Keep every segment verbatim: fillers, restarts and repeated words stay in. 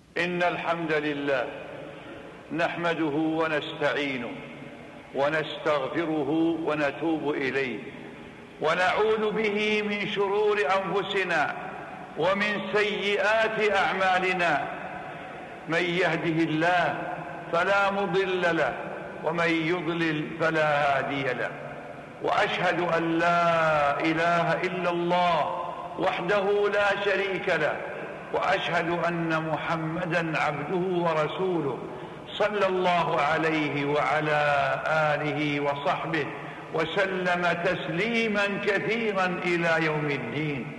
إن الحمد لله نحمده ونستعينه ونستغفره ونتوب إليه ونعوذ به من شرور أنفسنا ومن سيئات أعمالنا. من يهده الله فلا مضل له ومن يضلل فلا هادي له. وأشهد أن لا إله إلا الله وحده لا شريك له، وأشهد أن محمدًا عبده ورسوله صلى الله عليه وعلى آله وصحبه وسلم تسليمًا كثيرا إلى يوم الدين.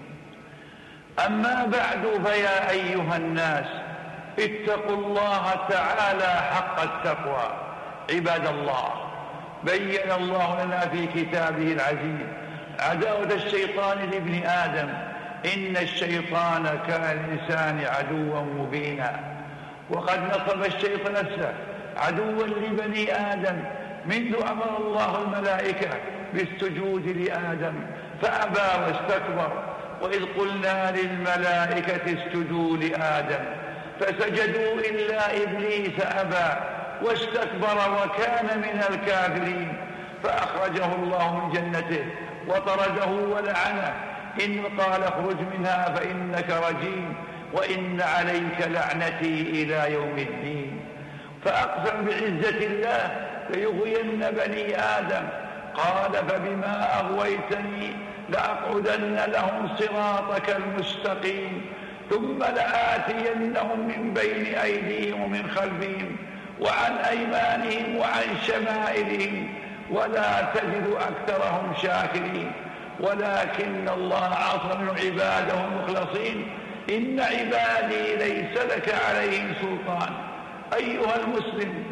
أما بعد، فيا أيها الناس اتقوا الله تعالى حق التقوى. عباد الله، بين الله لنا في كتابه العزيز عداوة الشيطان لابن آدم. إن الشيطان كان للإنسان عدوا مبينا، وقد نصب الشيطان نفسه عدوا لبني آدم منذ أمر الله الملائكة بالسجود لآدم فأبى واستكبر. وإذ قلنا للملائكة اسجدوا لآدم فسجدوا إلا إبليس أبى واستكبر وكان من الكافرين، فأخرجه الله من جنته وطرده ولعنه. إن قال اخرج منها فإنك رجيم وإن عليك لعنتي إلى يوم الدين. فأقسم بعزة الله ليغوين بني آدم، قال فبما أغويتني لأقعدن لهم صراطك المستقيم ثم لآتينهم من بين أيديهم ومن خلفهم وعن أيمانهم وعن شمائلهم ولا تجد أكثرهم شاكرين. ولكن الله عصم عباده المخلصين. إن عبادي ليس لك عليهم سلطان. أيها المسلم،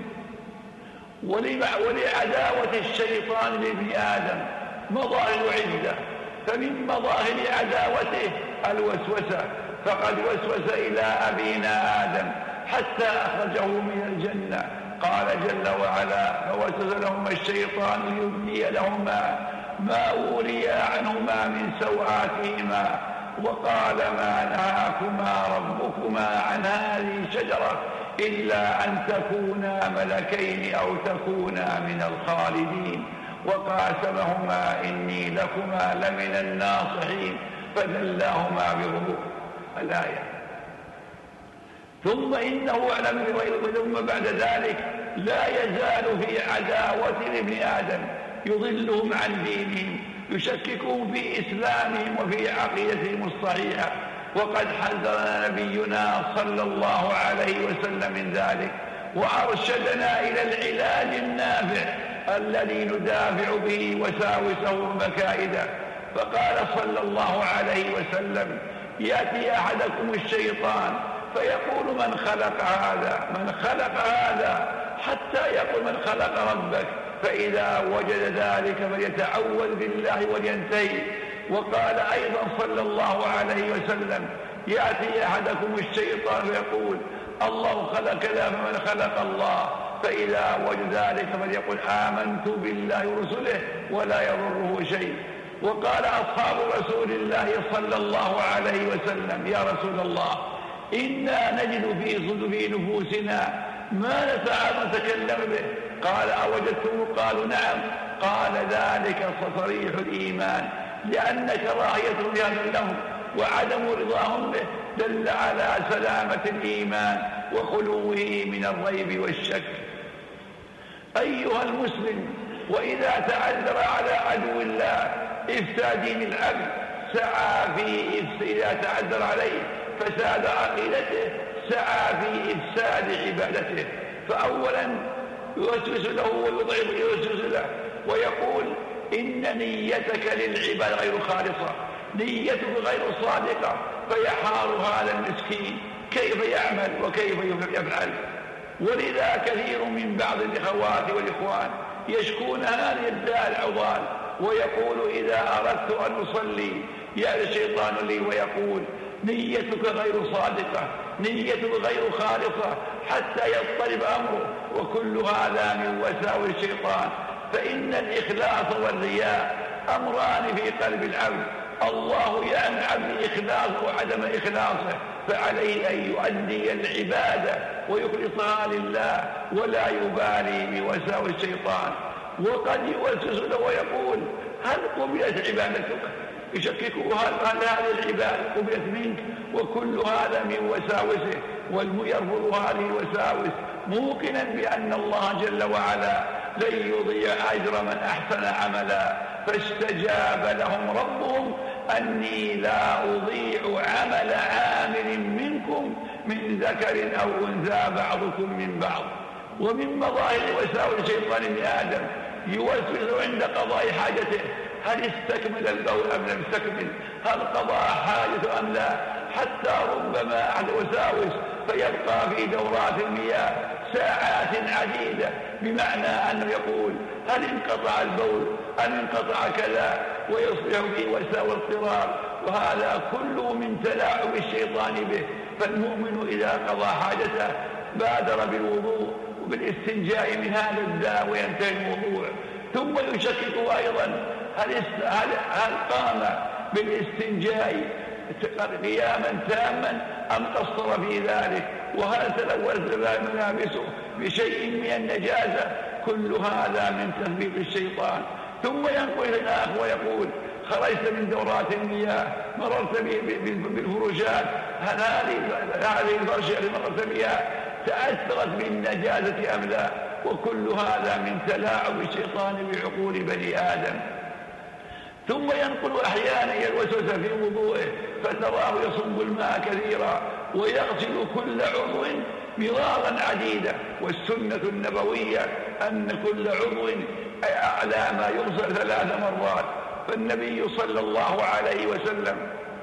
ولعداوة الشيطان لابن آدم مظاهر عدة، فمن مظاهر عداوته الوسوسة، فقد وسوس إلى أبينا آدم حتى أخرجه من الجنة. قال جل وعلا فوسوس لهما الشيطان ليبدي لهما ما وري عنهما من سوآتهما وقال ما نهاكما ربكما عن هذه الشجرة إلا أن تكونا ملكين أو تكونا من الخالدين وقاسمهما إني لكما لمن الناصحين فدلاهما بغرور. الآية. ثم إنه أعلم ثم بعد ذلك لا يزال في عداوة لابن آدم يضلهم عن دينهم، يشككون في إسلامهم وفي عقيدتهم الصحيحة. وقد حذرنا نبينا صلى الله عليه وسلم من ذلك وأرشدنا إلى العلاج النافع الذي ندافع به وساوسه ومكائده. فقال صلى الله عليه وسلم يأتي أحدكم الشيطان فيقول من خلق هذا من خلق هذا حتى يقول من خلق ربك، فإذا وجد ذلك فليتعوذ بالله ولينتهي. وقال أيضا صلى الله عليه وسلم يأتي أحدكم الشيطان فيقول الله خلق كذا فمن خلق الله، فإذا وجد ذلك فليقول آمنت بالله ورسله ولا يضره شيء. وقال أصحاب رسول الله صلى الله عليه وسلم يا رسول الله إنا نجد في صدور نفوسنا ما نسعى نتكلم به. قال أوجدتم؟ قالوا نعم. قال ذلك صريح الإيمان، لأن كراهية ريان لهم وعدم رضاهم به دل على سلامة الإيمان وخلوه من الريب والشك. أيها المسلم، وإذا تعذر على عدو الله إفساد دين العبد سعى في إذا تعذر عليه فساد عقيدته سعى في إفساد عبادته. فأولا يوسوس له ويضعف يوسوس له ويقول إن نيتك للعباد غير خالصة، نيتك غير صادقة، فيحار هذا المسكين كيف يعمل وكيف يفعل. ولذا كثير من بعض الأخوات والإخوان يشكون هذه الداء العضال ويقول إذا أردت أن أصلي يأتي الشيطان لي ويقول نيتك غير صادقة، نيتك غير خالصة، حتى يضطرب أمره. وكل هذا من وساوس الشيطان. فإن الإخلاص والرياء أمران في قلب العبد، الله ينعم بإخلاصه وعدم إخلاصه، فعليه أن يؤدي العبادة ويخلصها لله ولا يبالي بوساوس الشيطان. وقد يوسوس له ويقول هل قبلت عبادتك؟ يشككوا هل هذه العبادة قبلت منك؟ وكل هذا من وساوسه، واليرفض هذه الوساوس موقنا بأن الله جل وعلا لن يضيع أجر من أحسن عملا. فاستجاب لهم ربهم أني لا أضيع عمل عامل منكم من ذكر أو أنثى بعضكم من بعض. ومن مظاهر وساوس الشيطان ابن آدم يوسوس عند قضاء حاجته، هل استكمل البول أم لم يستكمل؟ هل قضى حاجته أم لا؟ حتى ربما أحد وساوس فيبقى في دورات المياه ساعات عديدة، بمعنى أنه يقول هل انقطع البول أم انقطع كذا، ويصبح في وساوس اضطرار، وهذا كله من تلاعب الشيطان به. فالمؤمن إذا قضى حاجته بادر بالوضوء وبالاستنجاء من هذا الداء وينتهي الموضوع. ثم يشكك أيضا هل, هل, هل قام بالاستنجاء قياما تاما أم قصر في ذلك، وهل تلوث ملابسه بشيء من النجاسة. كل هذا من تثبيط الشيطان. ثم ينقل الآخر ويقول خرجت من دورات المياه مررت بالفرشات، هل هذه الفرشة اللي مررت بها تأثرت بالنجاسة أم لا؟ وكل هذا من تلاعب الشيطان بعقول بني آدم. ثم ينقل أحيانا الوسوسة في وضوءه فتراه يصب الماء كثيرا ويغسل كل عضو مرارا عديدة، والسنة النبوية أن كل عضو أعلى ما يغسل ثلاث مرات. فالنبي صلى الله عليه وسلم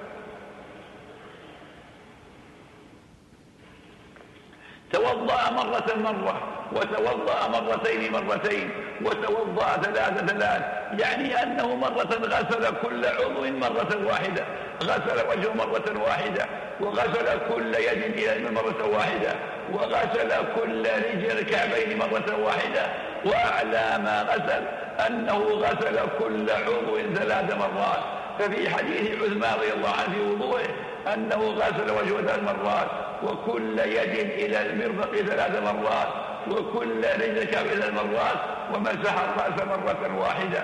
توضأ مرة مرة، وتوضأ مرتين مرتين، وتوضأ ثلاث ثلاث، يعني أنه مرة غسل كل عضو مرة واحدة، غسل وجهه مرة واحدة، وغسل كل يد إلى مرة واحدة، وغسل كل رجل الكعبين مرة واحدة. وأعلى ما غسل أنه غسل كل عضو ثلاث مرات. ففي حديث عثمان رضي الله عنه في وضوءه أنه غسل وجهه ثلاث مرات، وكل يد إلى المرفق ثلاث مرات، وكل رجل كعب ثلاث مرات، ومسح الرأس مرة واحدة.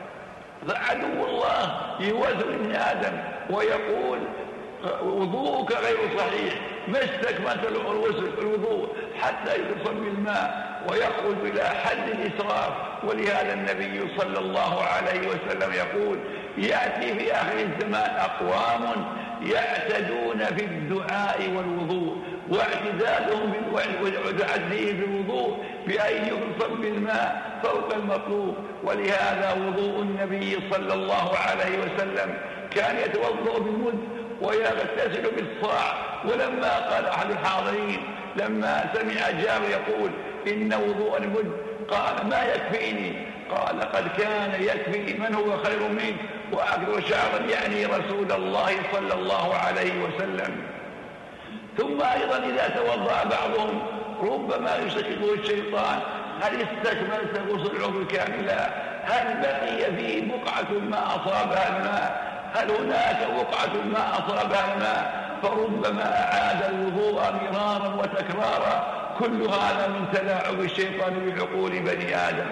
فعدو الله يوسوس ابن آدم ويقول وضوءك غير صحيح، ما استكملت الوضوء حتى يتصب بالماء ويخرج إلى حد الإسراف. ولهذا النبي صلى الله عليه وسلم يقول يأتي في آخر الزمان أقوام يعتدون في الدعاء والوضوء، واعتدادهم وتعديه بالوضوء بأن يصب بالماء فوق المطلوب. ولهذا وضوء النبي صلى الله عليه وسلم كان يتوضأ بالمد ويغتسل بالصاع. ولما قال أحد الحاضرين لما سمع جابر يقول إن وضوء المد قال ما يكفيني، قال قد كان يكفي من هو خير منك وأكثر شعرا، يعني رسول الله صلى الله عليه وسلم. ثم أيضا إذا توضأ بعضهم ربما يشككه الشيطان هل استكملت غسل العضو كاملا؟ هل بقي فيه بقعة ما أصابها الماء؟ هل هناك بقعة ما أصابها الماء؟ فربما أعاد الوضوء مرارا وتكرارا. كل هذا من تلاعب الشيطان بعقول بني آدم.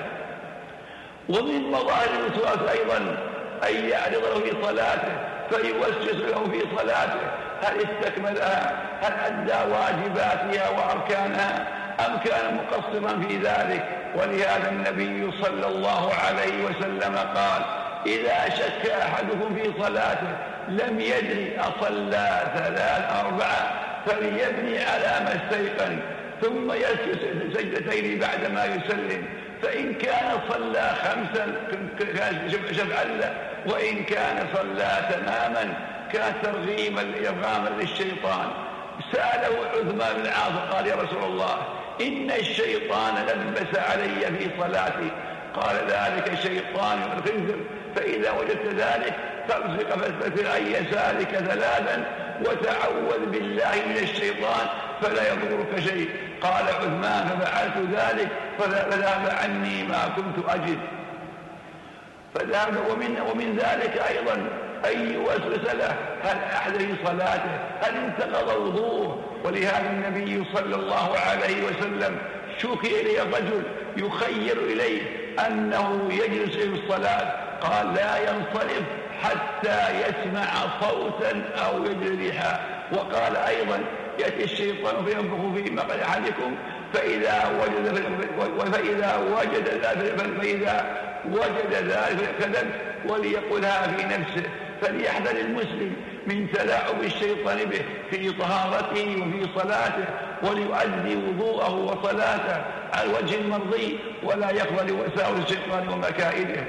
ومن مظاهر الوسواس أيضا أن يعرض له في صلاته فيوسوس له في صلاته هل استكملها؟ هل أدى واجباتها وأركانها أم كان مقصرا في ذلك؟ ولهذا النبي صلى الله عليه وسلم قال إذا شك أحدكم في صلاته لم يدري أصلى ثلاث أربعة فليبني على ما استيقن ثم يسجد سجدتين بعدما يسلم، فإن كان صلى خمسا شفعا له، وإن كان صلى تماما كان ترغيما إرغاما للشيطان. سأله عثمان بن العاص قال يا رسول الله إن الشيطان لبس علي في صلاتي، قال ذلك شيطان الخنزر، فإذا وجدت ذلك فامسك فاستتر عن يسارك ثلاثا وتعوذ بالله من الشيطان فلا يضرك شيء. قال عثمان ففعلت ذلك فذهب عني ما كنت أجد. فذهب ومن, ومن ذلك أيضا أن يوسوس له، هل أحدث صلاته، هل انتقض وضوءه. ولهذا النبي صلى الله عليه وسلم شكي إليه الرجل يخير إليه أنه يجلس في الصلاة، قال لا ينصرف حتى يسمع صوتا أو يجد ريحا. وقال أيضا يأتي الشيطان فينفخ في مقعد أحدكم فإذا وجد فإذا وجد فإذا وجد ذلك كذب وليقلها في نفسه. فليحذر المسلم من تلاعب الشيطان به في طهارته وفي صلاته، وليؤدي وضوءه وصلاته على الوجه المرضي ولا يقبل وساوس الشيطان ومكائده.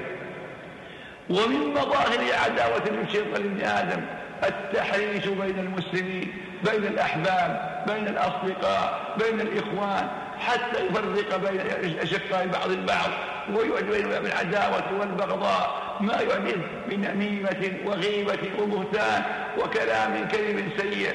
ومن مظاهر عداوة الشيطان لابن آدم التحريش بين المسلمين، بين الأحباب، بين الأصدقاء، بين الإخوان، حتى يفرق بين أشقاء بعض البعض ويعد بين العداوة والبغضاء ما يعد من نميمة وغيبة وبهتان وكلام كذب سيء.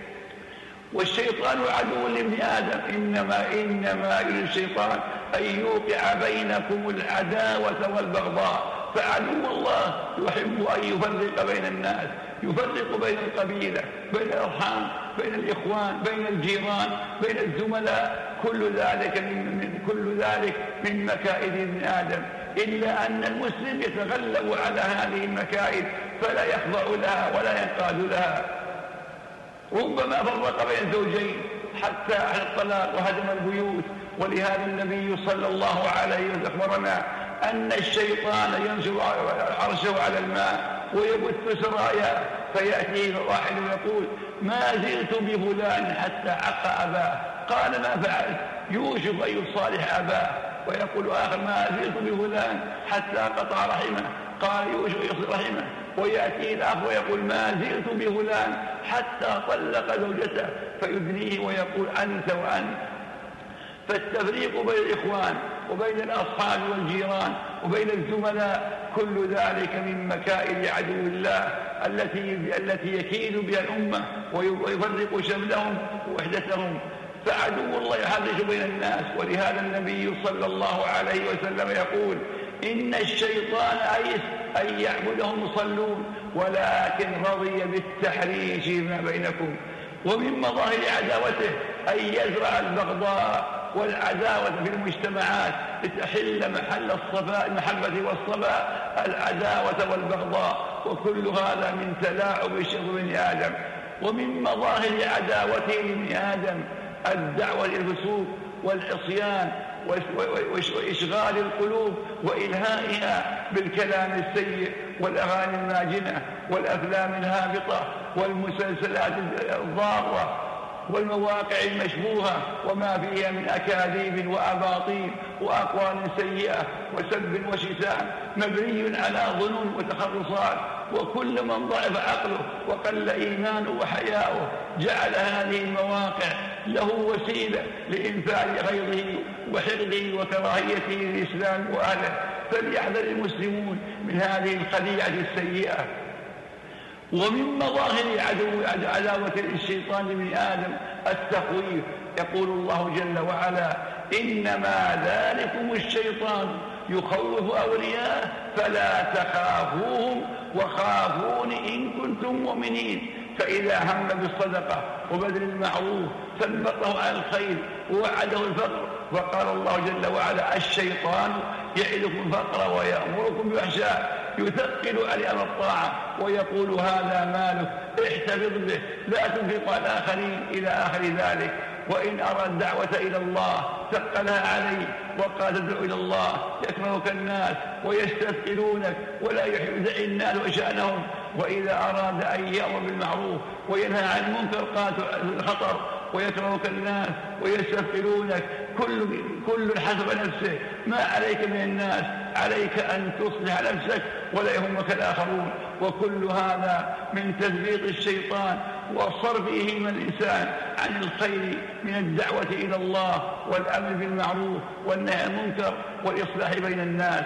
والشيطان عدو لابن آدم، إنما إنما يريد الشيطان أن يوقع بينكم العداوة والبغضاء. فعدو الله يحب أن يفرق بين الناس، يفرق بين القبيلة، بين الأرحام، بين الإخوان، بين الجيران، بين الزملاء. كل ذلك من, من كل ذلك من مكائد ابن آدم، إلا أن المسلم يتغلب على هذه المكائد فلا يخضع لها ولا ينقاد لها. ربما فرق بين زوجين حتى أهل الطلاق وهدم البيوت. ولهذا النبي صلى الله عليه وسلم أخبرنا أن الشيطان ينشر عرشه على الماء ويبث سرايا، فيأتيه واحد ويقول ما زلت بفلان حتى عق أباه. قال ما فعلت؟ يوشك أن يصالح أباه. ويقول آخر ما زلت بفلان حتى قطع رحمه. قال يوشك أن يصل رحمه. ويأتي الآخر ويقول ما زلت بفلان حتى طلق زوجته، فيدنيه ويقول أنت وأنت. فالتفريق بين الإخوان وبين الأصحاب والجيران وبين الزملاء كل ذلك من مكائد عدو الله التي التي يكيد بها الأمة ويفرق شملهم ووحدتهم. فعدو الله يحرش بين الناس. ولهذا النبي صلى الله عليه وسلم يقول إن الشيطان أيس أن يعبده المصلون ولكن رضي بالتحريش ما بينكم. ومن مظاهر عداوته أن يزرع البغضاء والعداوة في المجتمعات لتحل محل الصفاء المحبة والصفاء العداوة والبغضاء. وكل هذا من تلاعب الشيطان بن آدم. ومن مظاهر عداوته لابن آدم الدعوة إلى الفسوق والعصيان وإشغال القلوب وإلهائها بالكلام السيء والأغاني الماجنة والأفلام الهابطة والمسلسلات الضارة والمواقع المشبوهة وما فيها من أكاذيب وأباطيل وأقوال سيئة وسب وشتام مبني على ظنون وتخرصات. وكل من ضعف عقله وقل إيمانه وحياؤه جعل هذه المواقع له وسيلة لإنفاذ غيظه وحقده وكراهيته للإسلام وأهله. فليحذر المسلمون من هذه الخديعة السيئة. ومن مظاهر عدو عداوة الشيطان لابن آدم التخويف. يقول الله جل وعلا إنما ذلكم الشيطان يخوف أولياءه فلا تخافوهم وخافون إن كنتم مؤمنين. فإذا هم بالصدقة وبذل المعروف ثبطه على الخير ووعده الفقر. وقال الله جل وعلا الشيطان يعدكم الفقر ويأمركم بالفحشاء يثقل على أمر الطاعة ويقول هذا مالك احتفظ به لا تنفق على الآخرين إلى آخر ذلك. وإن أرى الدعوة إلى الله ثقلها عليه وقال تدعو إلى الله يكرهك الناس ويستثقلونك ولا يحب الناس وشأنهم. وإذا أراد أن يأمر بالمعروف وينهى عن المنكر قال الخطر ويكرهك الناس ويستثقلونك. كل كل حسب نفسه. ما عليك من الناس، عليك أن تصلح نفسك ولا يهمك الآخرون. وكل هذا من تثبيط الشيطان وصرفه من الإنسان عن الخير من الدعوة إلى الله والأمر بالمعروف والنهي عن المنكر والإصلاح بين الناس.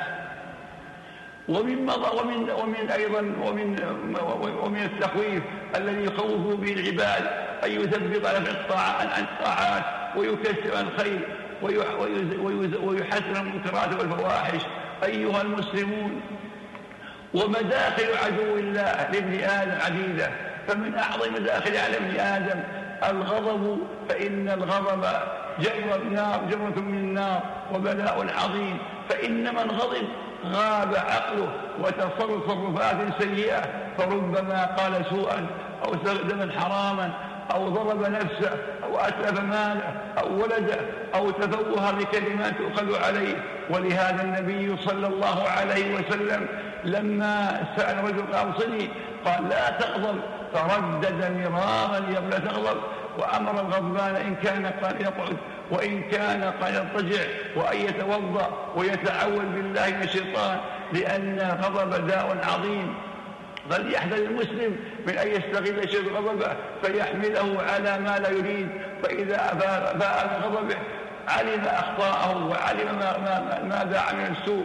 ومن ومن ومن أيضا ومن ومن التخويف الذي يخوف به العباد أن يثبط على عن الطاعات ويكثر الخير ويحسن المنكرات والفواحش. أيها المسلمون ومداخل عدو الله لابن آدم عديدة، فمن أعظم مداخل على ابن آدم الغضب، فإن الغضب جمرة نار جمرة من النار وبلاء عظيم. فإن من غضب غاب عقله وتصرفات سيئة، فربما قال سوءا أو استخدم حراما أو ضرب نفسه أو أتلف ماله أو ولده أو تفوه بكلمات تؤخذ عليه. ولهذا النبي صلى الله عليه وسلم لما سأل رجل أوصني قال لا تغضب، فردد مرارا لا تغضب، وأمر الغضبان إن كان قال يقعد وإن كان قال يضطجع، وأن يتوضأ ويتعوذ بالله من الشيطان، لأن الغضب داء عظيم. فليحذر المسلم من أن يستغل شيء غضبه فيحمله على ما لا يريد، فإذا باء من غضبه علم أخطاءه وعلم ما, ما, ماذا عمل السوء.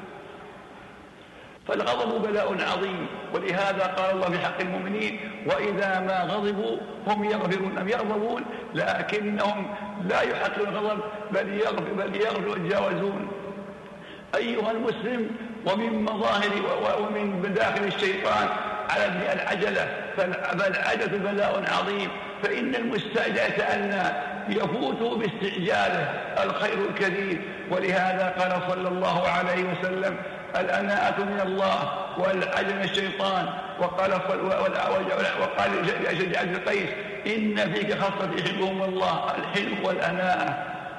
فالغضب بلاء عظيم، ولهذا قال الله في حق المؤمنين وإذا ما غضبوا هم يغفرون، أم يغضبون لكنهم لا يحققون الغضب بل يغفر بل يغفر ويتجاوزون. أيها المسلم، ومن مظاهر ومن مداخل الشيطان على العجلة، فالعجلة بلاء عظيم، فإن المستعجل يتأنى يفوت باستعجاله الخير الكثير. ولهذا قال صلى الله عليه وسلم الأناءة من الله والعجل من الشيطان. وقال وقال لأشج عبد القيس إن فيك خاصة يحبهم الله الحلم والأناءة.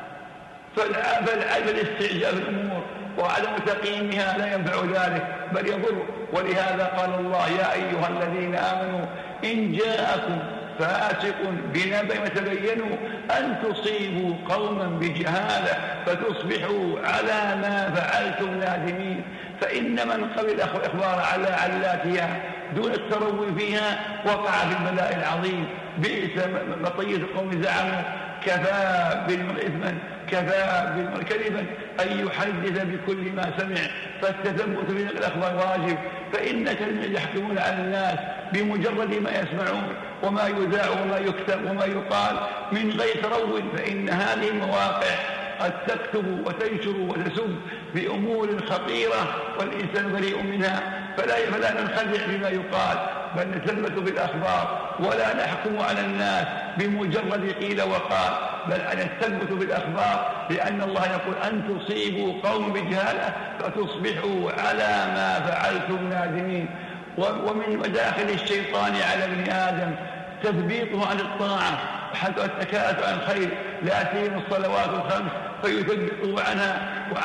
فالعجل استعجال الأمور وعدم تقييمها لا ينفع ذلك بل يضر. ولهذا قال الله يا أيها الذين آمنوا إن جاءكم فاسق بنبأ فتبينوا أن تصيبوا قوما بجهالة فتصبحوا على ما فعلتم نادمين. فإن من قبل إخبار على علاتها دون التروي فيها وقع في البلاء العظيم. بئس مطية القوم زعموا كفى بالمرء إثما كفى بالمرء كذبا أن يحدث بكل ما سمع. فالتثبت من الأخبار واجب، فإنك يحكمون على الناس بمجرد ما يسمعون وما يذاع وما يكتب وما يقال من غير ترو. فإن هذه المواقع قد تكتب وتنشر وتسب بأمور خطيرة والإنسان بريء منها، فلا فلا ننخدع بما يقال بل نثبت بالأخبار ولا نحكم على الناس بمجرد قيل وقال، بل أن نثبت بالأخبار، لأن الله يقول أن تصيبوا قوم بجهالة فتصبحوا على ما فعلتم نادمين. ومن مداخل الشيطان على ابن آدم تثبيطه عن الطاعة حتى التكاءة عن الخير، لا سيما الصلوات الخمس فيثبطه عنها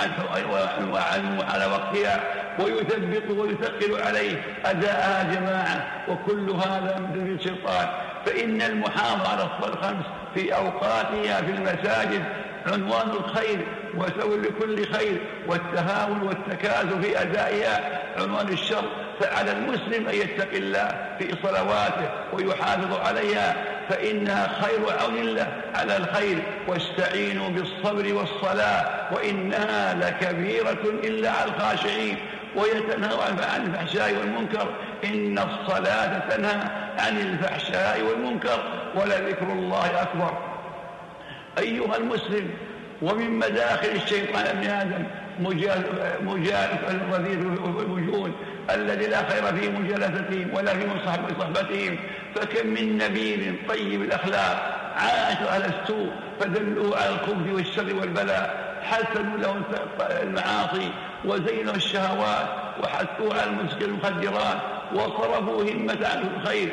وعن وعن على وقتها، ويثبط ويثقل عليه أداءها جماعة، وكل هذا من الشيطان. فإن المحافظة على الصلاة الخمس في أوقاتها في المساجد عنوان الخير وسبب لكل خير، والتهاون والتكاسل في أدائها عنوان الشر. فعلى المسلم أن يتقي الله في صلواته ويحافظ عليها، فإنها خير عون له على الخير. واستعينوا بالصبر والصلاة وإنها لكبيرة إلا على الخاشعين. ويتنهى عن الفحشاء والمنكر، إن الصلاة تنهى عن الفحشاء والمنكر ولذكر الله أكبر. أيها المسلم، ومن مداخل الشيطان ابن آدم مجالسة الرذيذ والوجود الذي لا خير في مجالستهم ولا في صحبتهم. فكم من نبيل طيب الأخلاق عاشوا على السوء فدلوا على الخبث والشر والبلاء، حسنوا له المعاصي وزينوا الشهوات وحثوا على المخدرات وصرفوا همة عن الخير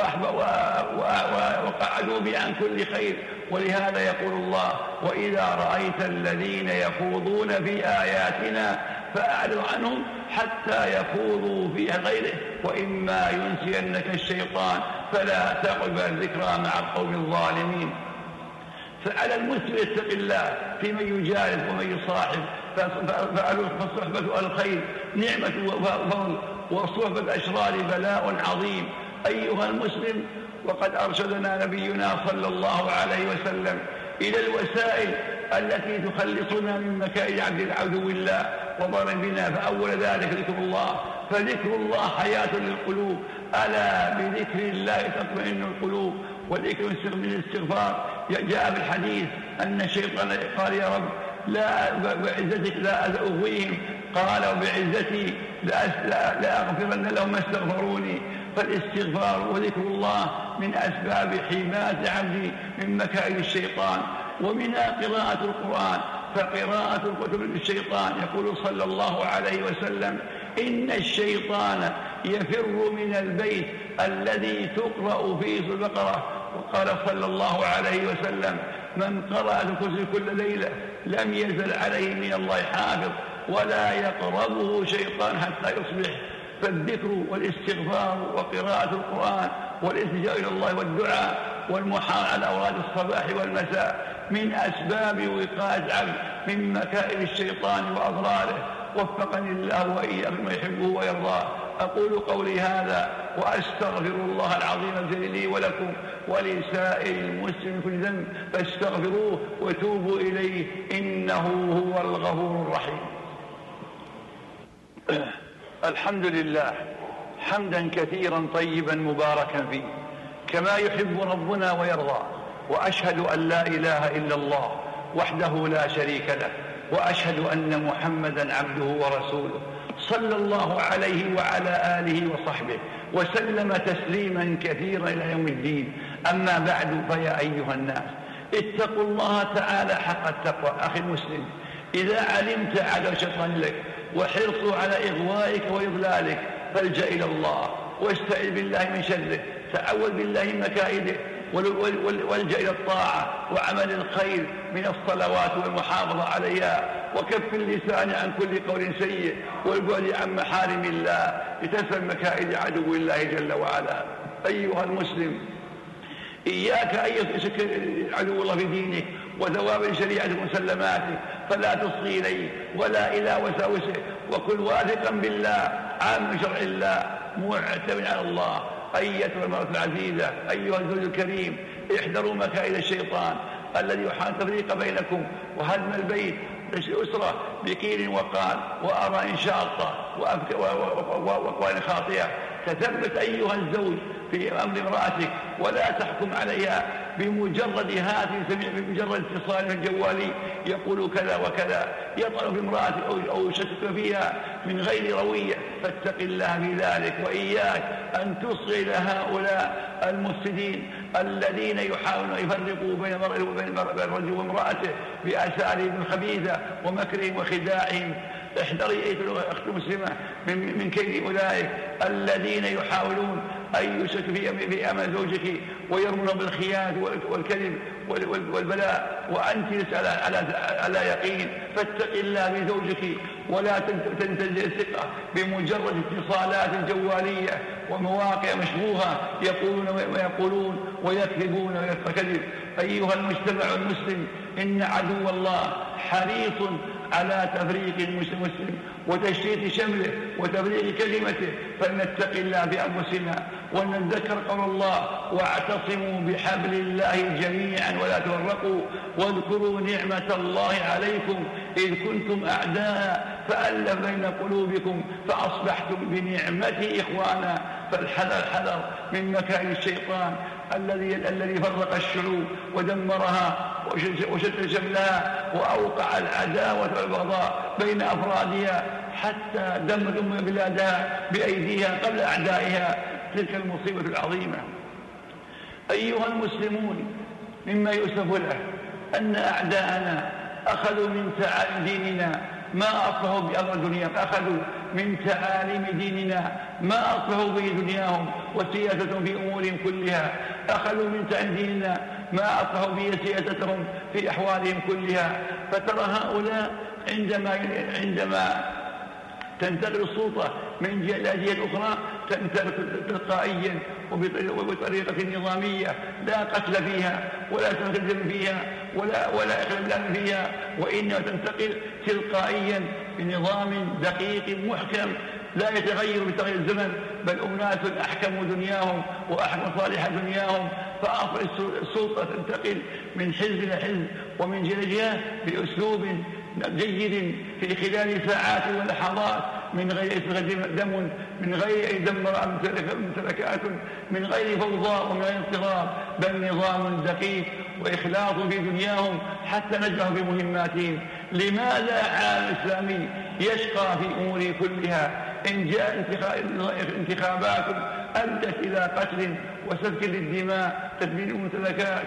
وقعدوا به عن كل خير. ولهذا يقول الله وإذا رأيت الذين يخوضون في آياتنا فأعرض عنهم حتى يخوضوا في غيره وإما ينسينك الشيطان فلا تقعد الذكرى مع القوم الظالمين. فعلى المسلم يتق الله في من يجالس ومن يصاحب، فصحبة الخير نعمة وفضل، وصحبة الأشرار بلاء عظيم. أيها المسلم، وقد أرشدنا نبينا صلى الله عليه وسلم إلى الوسائل التي تخلصنا من مكائد عدو الله وضر بنا، فأول ذلك ذكر الله. فذكر الله حياة للقلوب، ألا بذكر الله تطمئن القلوب. والذكر من الاستغفار جاء بالحديث أن الشيطان قال يا رب لا بعزتك لا أغويهم، قال وبعزتي لأغفرن لهم ما استغفروني. فالاستغفار وذكر الله من أسباب حماية عبدي من مكائد الشيطان، ومنها قراءة القرآن. فقراءة الكتب للشيطان يقول صلى الله عليه وسلم: إن الشيطان يفر من البيت الذي تقرأ فيه البقرة. وقال صلى الله عليه وسلم: من قرأ الكرسي كل ليلة لم يزل عليه من الله حافظ ولا يقربه شيطان حتى يصبح. فالذكر والاستغفار وقراءة القرآن والالتجاء إلى الله والدعاء والمحاولة على أوراد الصباح والمساء من أسباب وقاية العبد من مكائد الشيطان وأضراره. وفقني الله وإياكم ما يحبه ويرضاه. أقول قولي هذا وأستغفر الله العظيم الجليل لي ولكم ولسائر المسلمين كل ذنب فاستغفروه وتوبوا إليه إنه هو الغفور الرحيم. الحمد لله حمدا كثيرا طيبا مباركا فيه كما يحب ربنا ويرضى. وأشهد أن لا إله إلا الله وحده لا شريك له، وأشهد أن محمدا عبده ورسوله صلى الله عليه وعلى آله وصحبه وسلم تسليما كثيرا إلى يوم الدين. أما بعد، فيا أيها الناس اتقوا الله تعالى حق التقوى. أخي المسلم، إذا علمت عدو الشيطان لك وحرصه على إغوائك وإضلالك فالجأ إلى الله واستعذ بالله من شره، تعوذ بالله من مكائده، والجأ إلى الطاعة وعمل الخير من الصلوات والمحافظة عليها، وكف اللسان عن كل قول سيء، والبعد عن محارم الله لتسلم مكائد عدو الله جل وعلا. أيها المسلم، إياك أن يشك عدو الله في دينك وثواب شريعتك ومسلماتك، فلا تصغي إليه ولا إلى وساوسه، وكن واثقا بالله عام شرع الله معتمد على الله. أيتها المرأة العزيزة، أيها الزوج الكريم، احذروا مكائد الشيطان الذي يحاول التفريق بينكم وهدم البيت الأسرة بقيل وقال وأرى إن شاطة وأقوال خاطئة. تثبت أيها الزوج في أمر امرأتك ولا تحكم عليها بمجرد هاتف سميع، بمجرد اتصال الجوالي يقول كذا وكذا، يطعن في امرأتك أو يشكك فيها من غير روية. فاتق الله في ذلك، وإياك أن تصغي إلى هؤلاء المفسدين الذين يحاولون أن يفرقوا بين الرجل وامرأته بأساليب خبيثة ومكرهم وخداعهم. احذري أيها الأخت المسلمة من كيد أولئك الذين يحاولون أن يشركوا في أمل زوجك ويرمون بالخيانة والكذب والبلاء وأنت لست على يقين. فاتق الله بزوجك ولا تنتزع الثقة بمجرد اتصالات جوالية ومواقع مشبوهة يقولون ويقولون ويكذبون ويكذب. أيها المجتمع المسلم، إن عدو الله حريص على تفريق المسلم وتشتيت شمله وتفريق كلمته. فلنتق الله بأنفسنا ونتذكر قول الله واعتصموا بحبل الله جميعا ولا تفرقوا واذكروا نعمة الله عليكم إذ كنتم أعداء فألف بين قلوبكم فأصبحتم بنعمته إخوانا. فالحذر الحذر من مكائد الشيطان الذي الذي فرق الشعوب ودمرها وشتت شملها وأوقع العداوة والبغضاء بين أفرادها حتى دمت أم بلادها بأيديها قبل أعدائها. تلك المصيبة العظيمة. أيها المسلمون، مما يؤسف له أن أعداءنا أخذوا من تعاليم ديننا ما أصلحوا بأمر دنياهم، أخذوا من تعاليم ديننا ما أصلحوا به دنياهم وسياستهم في أمورهم كلها، أخذوا من تعاليم ديننا ما أصلحوا به سياستهم في أحوالهم كلها. فترى هؤلاء عندما عندما تنتقل السلطة من جهة إلى جهة أخرى تنتقل تلقائيا وبطريقة نظامية، لا قتل فيها ولا تنتقل فيها ولا ولا إخلال فيها، وإنما تنتقل تلقائيا بنظام دقيق محكم لا يتغير بتغير الزمن، بل أناس أحكموا دنياهم وأحكموا صالح دنياهم. فأصل السلطة تنتقل من حزب إلى حزب ومن جهة إلى جهة بأسلوب جيد في خلال ساعات ولحظات، من غير دم، من غير دم ممتلكات، من غير فوضى ومن غير اضطراب، بل نظام دقيق وإخلاص في دنياهم حتى نجحوا في مهماتهم. لماذا عالم إسلامي يشقى في أموره كلها؟ إن جاء انتخابات أدت إلى قتل وسفك للدماء، تدمير الممتلكات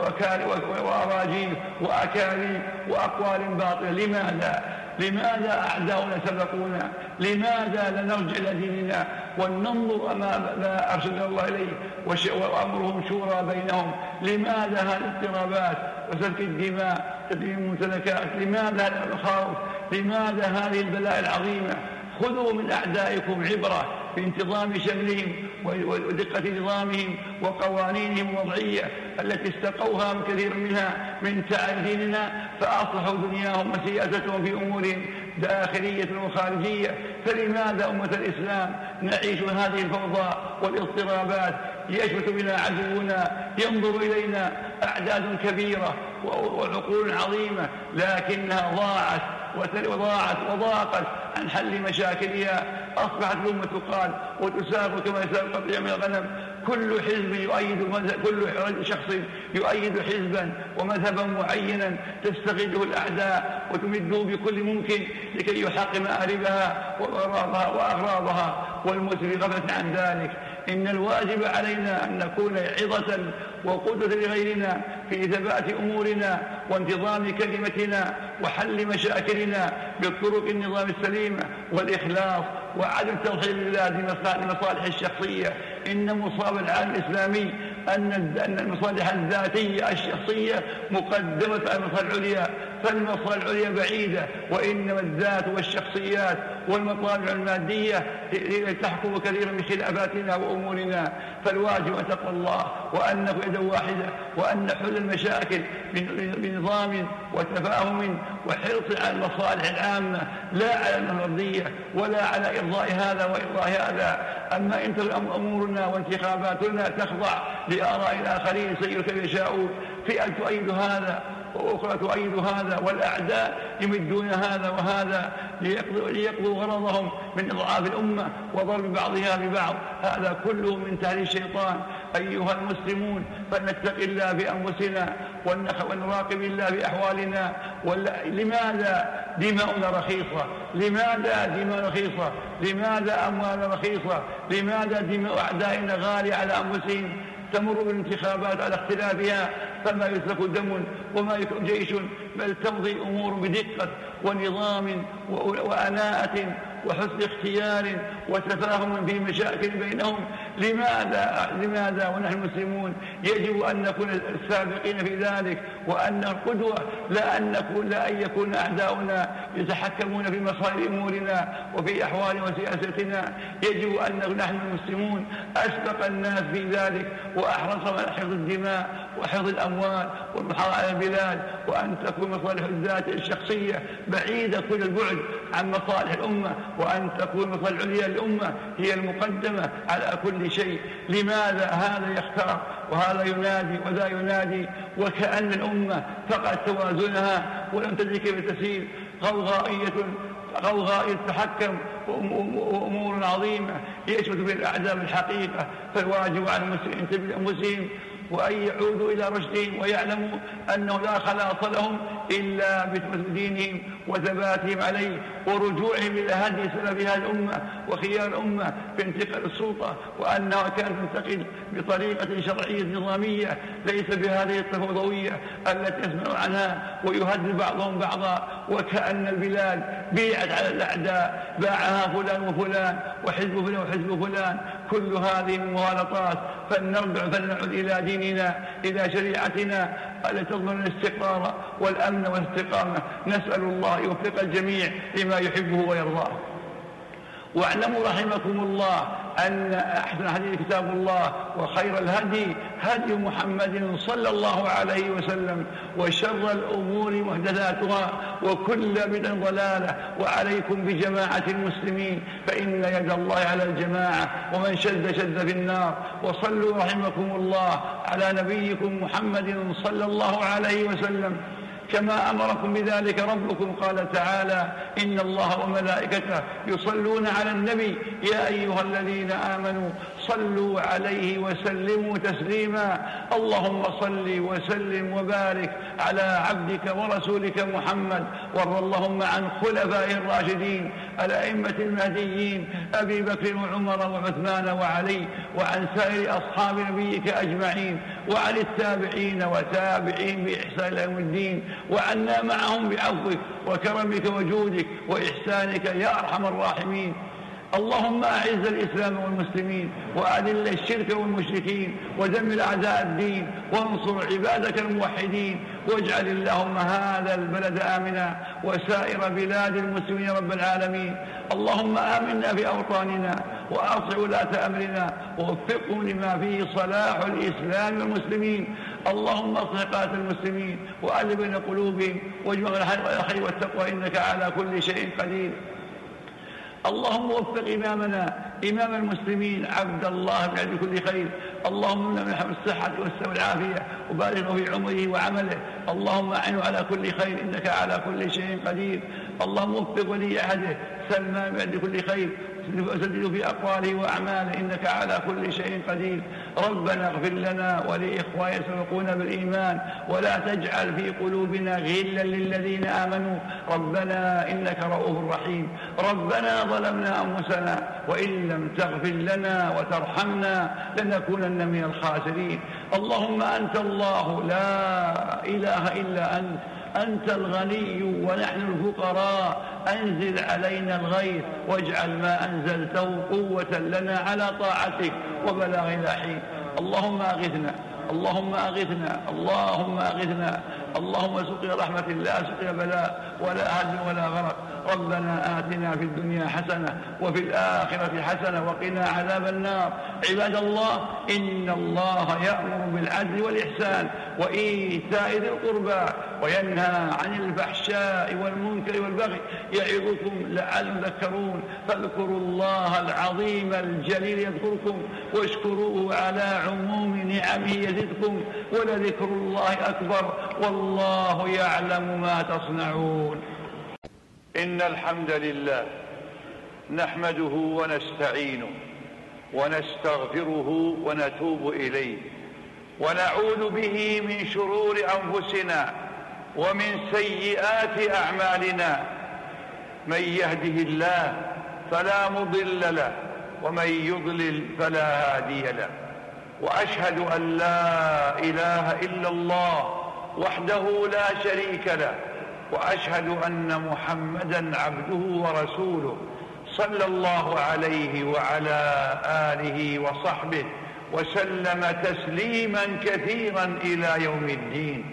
وأراجيل وأكاذيب وأقوال باطلة. لماذا؟ لماذا أعداؤنا سبقونا؟ لماذا لا نرجع إلى ديننا وننظر أمام ما أرشدنا الله إليه وأمرهم شورى بينهم؟ لماذا هذه الاضطرابات وسفك الدماء، تدمير الممتلكات؟ لماذا هذا الخوف؟ لماذا هذه البلاء العظيمة؟ خذوا من أعدائكم عبرة بانتظام شملهم ودقة نظامهم وقوانينهم الوضعية التي استقوها من كثير منها من تعب ديننا، فأصلحوا دنياهم وسياستهم في أمورهم داخلية وخارجية. فلماذا أمة الإسلام نعيش هذه الفوضى والاضطرابات؟ يشمت بنا عدونا، ينظر إلينا أعداد كبيرة وعقول عظيمة، لكنها ضاعت وضاعت وضاقت عن حل مشاكلها. أصبحت الأمة تقال وتساق كما يساق قطيع من الغنم، كل حزب يؤيد كل شخص يؤيد حزبا ومذهبا معينا تستغله الأعداء وتمده بكل ممكن لكي يحقق مآربها وأغراضها وأغراضها والمسلم غفلة عن ذلك. إن الواجب علينا أن نكون عظة وقدوة لغيرنا في ثبات أمورنا وانتظام كلمتنا وحل مشاكلنا بالطرق النظام السليمة والإخلاص وعدم توحيد الله لمصالح الشخصية. إن مصاب العالم الإسلامي أن المصالح الذاتية الشخصية مقدمة على المصالح العليا، فالمصالح العليا بعيدة، وإنما الذات والشخصيات والمطالع المادية هي تحكم كثيرا من خلافاتنا وأمورنا. فالواجب أن تقوى الله وأن نكون يدا واحدة وأن نحل المشاكل بنظام وتفاهم وحرص على المصالح العامة لا على المرضية ولا على إرضاء هذا وإرضاء هذا. أما إن أمورنا وانتخاباتنا تخضع لآراء الآخرين سير كيف يشاءون، فئة تؤيد هذا وأخرى تؤيد هذا، والأعداء يمدون هذا وهذا ليقضوا, ليقضوا غرضهم من إضعاف الأمة وضرب بعضها ببعض. هذا كله من تهديد الشيطان. أيها المسلمون، فلنتق الله بأنفسنا ونراقب الله بأحوالنا. لماذا دماؤنا رخيصة؟ لماذا دماء رخيصة؟ لماذا أموال رخيصة؟ لماذا دماء أعدائنا غالية على أنفسهم؟ تمر بالانتخابات على اختلافها فما يسلك دم وما يكون جيش، بل تمضي الأمور بدقة ونظام وأناءة وحسن اختيار وتفاهم في مشاكل بينهم. لماذا لماذا ونحن مسلمون يجب أن نكون السابقين في ذلك وأن القدوة، لا أن نكون لا أن يكون أعداؤنا يتحكمون في مصائر أمورنا وفي أحوال وسياستنا. يجب أن نكون نحن المسلمون أسبق الناس في ذلك وأحرص على حفظ الدماء وحفظ الأموال والمحافظة على البلاد، وأن تكون مصالح الذات الشخصية بعيدة كل البعد عن مصالح الأمة، وأن تكون مصالح العليا للأمة هي المقدمة على كل شيء. لماذا هذا يختار وهذا ينادي وذا ينادي وكأن الأمة فقد توازنها ولم تدرك كيف تسير؟ غوغائية غوغائية تتحكم وأمور عظيمة يشمت بها الأعداء بالحقيقة. فالواجب على المسلمين أن ينتبهوا لأنفسهم وأن يعودوا إلى رشدهم ويعلموا أنه لا خلاص لهم إلا بثبات دينهم وثباتهم عليه ورجوعهم إلى هدي سلف هذه الأمة وخيار الأمة في انتقال السلطة، وأنها كانت تنتقل بطريقة شرعية نظامية ليس بهذه التفوضوية التي يسمعون عنها ويهدد بعضهم بعضا، وكأن البلاد بيعت على الأعداء، باعها فلان وفلان وحزب فلان وحزب فلان. كل هذه المغالطات. فلنرجع فلنعد إلى ديننا إلى شريعتنا التي تضمن الاستقرار والأمن والاستقامة. نسأل الله يوفق الجميع لما يحبه ويرضاه. واعلموا رحمكم الله أن أحسن الحديث كتاب الله وخير الهدي هدي محمد صلى الله عليه وسلم وشر الأمور محدثاتها وكل بدعة ضلالة. وعليكم بجماعة المسلمين فإن يد الله على الجماعة ومن شد شد في النار. وصلوا رحمكم الله على نبيكم محمد صلى الله عليه وسلم كما أمركم بذلك ربكم. قال تعالى: إن الله وملائكته يصلون على النبي يا أيها الذين آمنوا صلوا عليه وسلموا تسليما. اللهم صل وسلم وبارك على عبدك ورسولك محمد، وارض اللهم عن خلفائه الراشدين الأئمة المهديين أبي بكر وعمر وعثمان وعلي، وعن سائر أصحاب نبيك أجمعين، وعن التابعين وتابعين بإحسان إلى يوم الدين، وعنا معهم بعفوك وكرمك وجودك وإحسانك يا أرحم الراحمين. اللهم أعز الإسلام والمسلمين، وأذل الشرك والمشركين، ودمر أعداء الدين، وانصر عبادك الموحدين، واجعل اللهم هذا البلد آمنا وسائر بلاد المسلمين رب العالمين. اللهم آمنا في أوطاننا، وأصلح ولاة أمرنا، ووفقهم لما فيه صلاح الإسلام والمسلمين. اللهم اصلح قادة المسلمين، وألف بين قلوبهم، واجمع الخير والتقوى، إنك على كل شيء قدير. اللهم وفق إمامنا إمام المسلمين عبد الله بن عبد كل خير. اللهم امنع من الصحة والسلامة والعافية، وبارك في عمره وعمله. اللهم أعنه على كل خير، إنك على كل شيء قدير. اللهم وفق ولي عهده سلمان بن عبد كل خير، وسدد في أقواله وأعماله، إنك على كل شيء قدير. ربنا اغفر لنا ولإخواننا سبقونا بالإيمان، ولا تجعل في قلوبنا غلا للذين آمنوا ربنا إنك رؤوف رحيم. ربنا ظلمنا أنفسنا، وإن لم تغفر لنا وترحمنا لنكونن من الخاسرين. اللهم أنت الله لا إله إلا أنت، أنت الغني ونحن الفقراء. أنزل علينا الغيث، واجعل ما أنزلته قوة لنا على طاعتك وبلاغ الحين. اللهم أغثنا، اللهم أغثنا، اللهم أغثنا. اللهم سقي رحمة لا سقي بلاء ولا هدم ولا غرق. ربنا آتنا في الدنيا حسنة وفي الآخرة حسنة وقنا عذاب النار. عباد الله، إن الله يأمر بالعدل والإحسان وإيتاء ذي القربى، وينهى عن الفحشاء والمنكر والبغي، يعظكم لعلكم تذكرون. فاذكروا الله العظيم الجليل يذكركم، واشكروه على عموم نعمه يزدكم، ولذكر الله أكبر، والله يعلم ما تصنعون. إن الحمد لله نحمده ونستعينه ونستغفره ونتوب إليه، ونعوذ به من شرور أنفسنا ومن سيئات أعمالنا. من يهده الله فلا مضل له، ومن يضلل فلا هادي له. وأشهد أن لا إله إلا الله وحده لا شريك له، وأشهد أن محمدًا عبده ورسوله، صلى الله عليه وعلى آله وصحبه وسلم تسليما كثيرا إلى يوم الدين.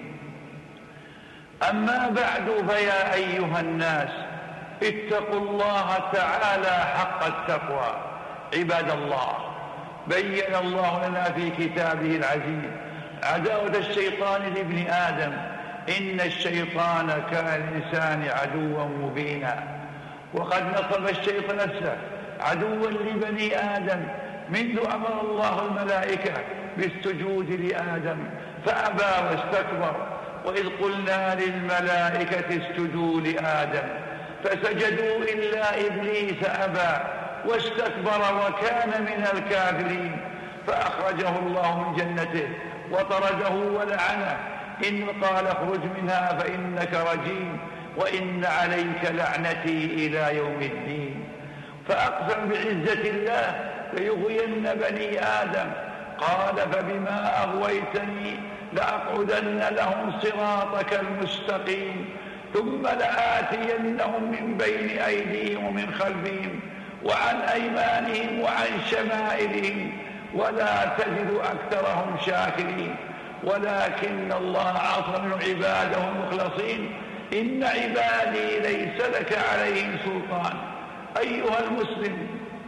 أما بعد، فيا أيها الناس، اتقوا الله تعالى حق التقوى. عباد الله، بين الله لنا في كتابه العزيز عداوة الشيطان لابن آدم. إن الشيطان كان للإنسان عدوا مبينا. وقد نصب الشيطان نفسه عدوا لبني آدم منذ أمر الله الملائكة بالسجود لآدم فأبى واستكبر. وإذ قلنا للملائكة اسجدوا لآدم فسجدوا إلا إبليس أبى واستكبر وكان من الكافرين، فأخرجه الله من جنته وطرده ولعنه. إن قال اخرج منها فإنك رجيم، وإن عليك لعنتي إلى يوم الدين. فأقسم بعزة الله ليغوين بني آدم. قال فبما أغويتني لأقعدن لهم صراطك المستقيم، ثم لآتينهم من بين أيديهم ومن خلفهم وعن أيمانهم وعن شمائلهم، ولا تجد أكثرهم شاكرين. ولكن الله عصم عباده المخلصين. إن عبادي ليس لك عليهم سلطان. أيها المسلم،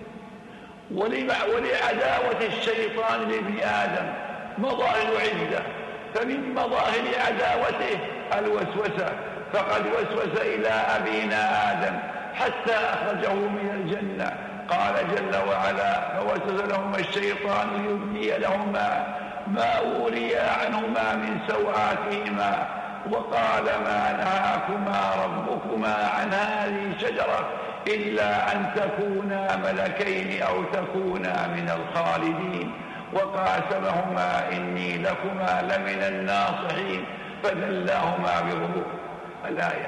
ولعداوة الشيطان لابن آدم مظاهر عدة، فمن مظاهر عداوته الوسوسة، فقد وسوس إلى أبينا آدم حتى أخرجه من الجنة. قال جل وعلا فوسوس لهما الشيطان ليبدي لهما ما وري عنهما من سوآتهما، وقال ما نهاكما ربكما عن هذه الشجرة إلا أن تكونا ملكين أو تكونا من الخالدين. وقاسمهما إني لكما لمن الناصحين فدلاهما بغرور. الآية.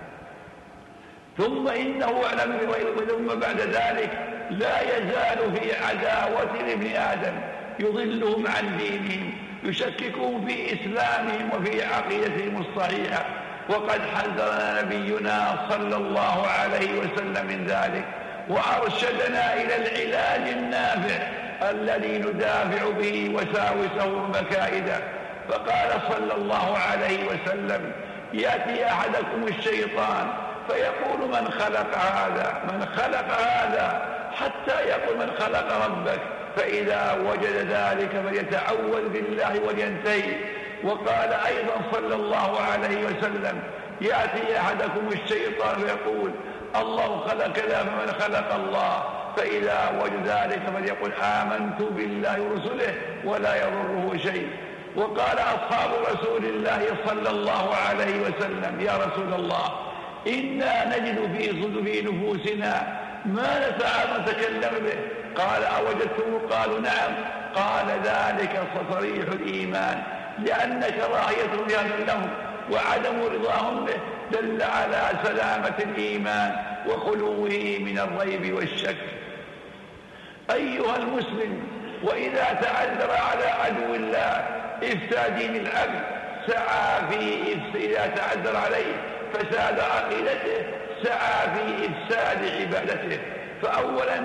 ثم إنه أعلم ثم بعد ذلك لا يزال في عداوة لابن آدم يضلهم عن دينهم، يشككون في إسلامهم وفي عقيدتهم الصحيحة. وقد حذرنا نبينا صلى الله عليه وسلم من ذلك، وأرشدنا إلى العلاج النافع الذي ندافع به وساوسه ومكائده. فقال صلى الله عليه وسلم: يأتي أحدكم الشيطان فيقول من خلق هذا من خلق هذا حتى يقول من خلق ربك، فإذا وجد ذلك فليتعوذ بالله ولينتهي. وقال أيضا صلى الله عليه وسلم: يأتي أحدكم الشيطان فيقول الله خلق كذا فمن خلق الله، فإذا وجد ذلك فليقل آمنت بالله ورسله ولا يضره شيء. وقال أصحاب رسول الله صلى الله عليه وسلم: يا رسول الله، إنا نجد في نفوسنا ما نسعى نتكلم به. قال: أوجدتم؟ قالوا: نعم. قال: ذلك صريح الإيمان، لأن كراهية ريان لهم وعدم رضاهم به دل على سلامة الإيمان وخلوه من الريب والشك. أيها المسلم، وإذا تعذر على عدو الله إفساد دين العبد سعى في إذا تعذر عليه فساد عقيدته سعى في إفساد عبادته. فأولا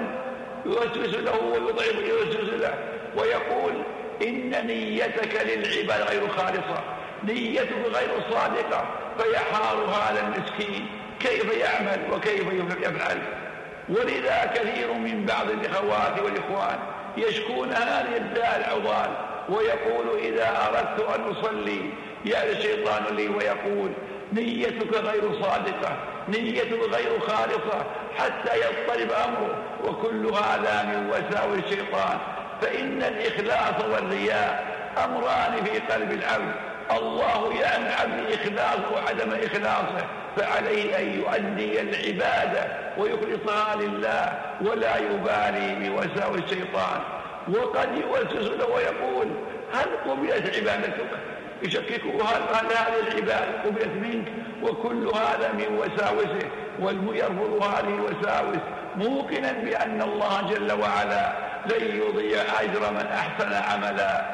يوسوس له ويضعف يوسوس له ويقول إن نيتك للعباد غير خالصة، نيتك غير صادقة، فيحار هذا المسكين كيف يعمل وكيف يفعل. ولذا كثير من بعض الأخوات والإخوان يشكون هذه الداء العضال ويقول: إذا أردت أن أصلي يأتي الشيطان لي ويقول نيتك غير صادقة، نيتك غير خالصة، حتى يضطرب أمره. وكل هذا من وساوس الشيطان. فإن الإخلاص والرياء أمران في قلب العبد، الله يعلم عبد إخلاصه وعدم إخلاصه، فعليه أن يؤدي العبادة ويخلصها لله ولا يبالي بوساوس الشيطان. وقد يوسوس له ويقول: هل قبلت عبادتك؟ يشككه هل هذه العبادة قبلت منك؟ وكل هذا من وساوسه، واليرفض هذه الوساوس موقنا بأن الله جل وعلا لن يضيع أجر من أحسن عملا.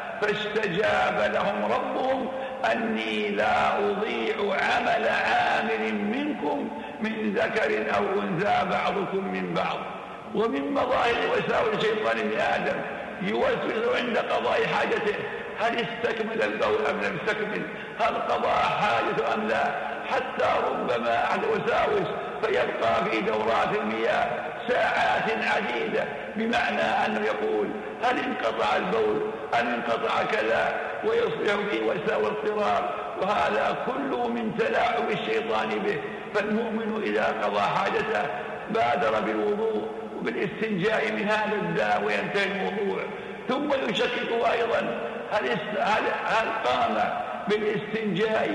فاستجاب لهم ربهم أني لا أضيع عمل عامل منكم من ذكر أو أنثى بعضكم من بعض. ومن مظاهر وساوس الشيطان ابن آدم يوسوس عند قضاء حاجته: هل استكمل البول أم لم يستكمل؟ هل قضى حاجته أم لا؟ حتى ربما أحد وساوس فيبقى في دورات المياه ساعات عديدة، بمعنى أنه يقول: هل انقطع البول أم انقطع كذا؟ ويصبح به وساوس اضطرار. وهذا كله من تلاعب الشيطان به. فالمؤمن إذا قضى حاجته بادر بالوضوء وبالاستنجاء من هذا الداء وينتهي الموضوع. ثم يشكك أيضا: هل, هل, هل قام بالاستنجاء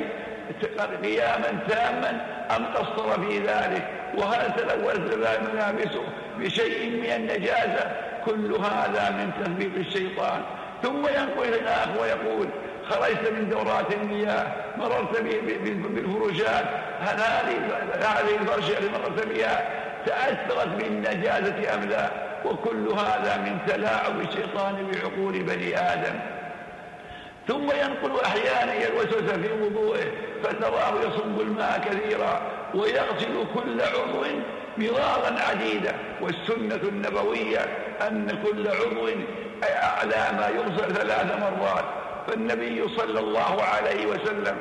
قياما تاما أم قصر في ذلك؟ وهل تلوث ملابسه بشيء من النجاسة؟ كل هذا من تثبيت الشيطان. ثم ينقل الآخر ويقول: خرجت من دورات المياه، مررت بالفرشات، هل هذه الفرشة اللي مررت بها تأثرت بالنجاسة أم لا؟ وكل هذا من تلاعب الشيطان بعقول بني آدم. ثم ينقل أحيانا الوسوسة في وضوءه فتراه يصب الماء كثيرا ويغسل كل عضو مرارا عديدة. والسنة النبوية أن كل عضو أعلى ما يغسل ثلاث مرات. فالنبي صلى الله عليه وسلم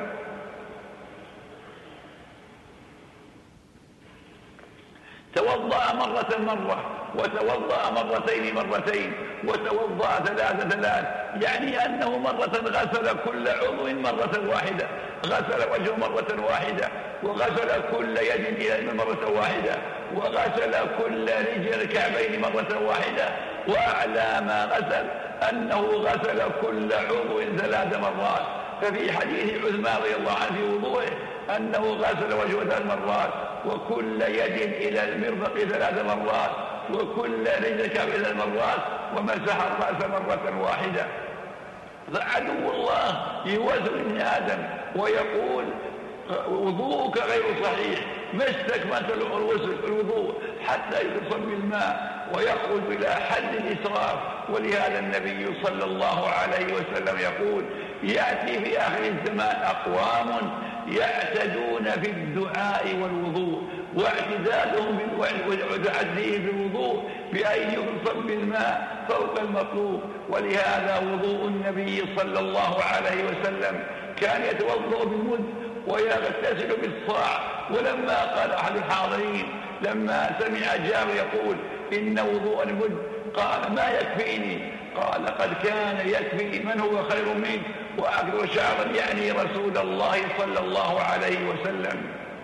توضأ مرة مرة، وتوضأ مرتين مرتين، وتوضأ ثلاث ثلاث، يعني أنه مرة غسل كل عضو مرة واحدة، غسل وجهه مرة واحدة، وغسل كل يد إلى مرة واحدة، وغسل كل رجل الكعبين مرة واحدة. وأعلى ما غسل أنه غسل كل عضو ثلاث مرات. ففي حديث عثمان رضي الله عنه في وضوءه أنه غسل وجهه ثلاث مرات وكل يد إلى المرفق ثلاث مرات، وكل رجل إلى المرات، ومسح الرأس مرة واحدة. فعدو الله يوزن ابن آدم ويقول وضوءك غير صحيح، ما استكملت الوضوء حتى يصب الماء، ويخرج إلى حد الإسراف. ولهذا النبي صلى الله عليه وسلم يقول يأتي في آخر الزمان أقوام يعتدون في الدعاء والوضوء، واعتدادهم وتعديهم بالوضوء بأن يصب الماء فوق المطلوب. ولهذا وضوء النبي صلى الله عليه وسلم كان يتوضأ بالمد ويغتسل بالصاع. ولما قال أحد الحاضرين لما سمع جابر يقول إن وضوء المد قال ما يكفيني، قال قد كان يكفي من هو خير منه وأكثر شعرا، يعني رسول الله صلى الله عليه وسلم.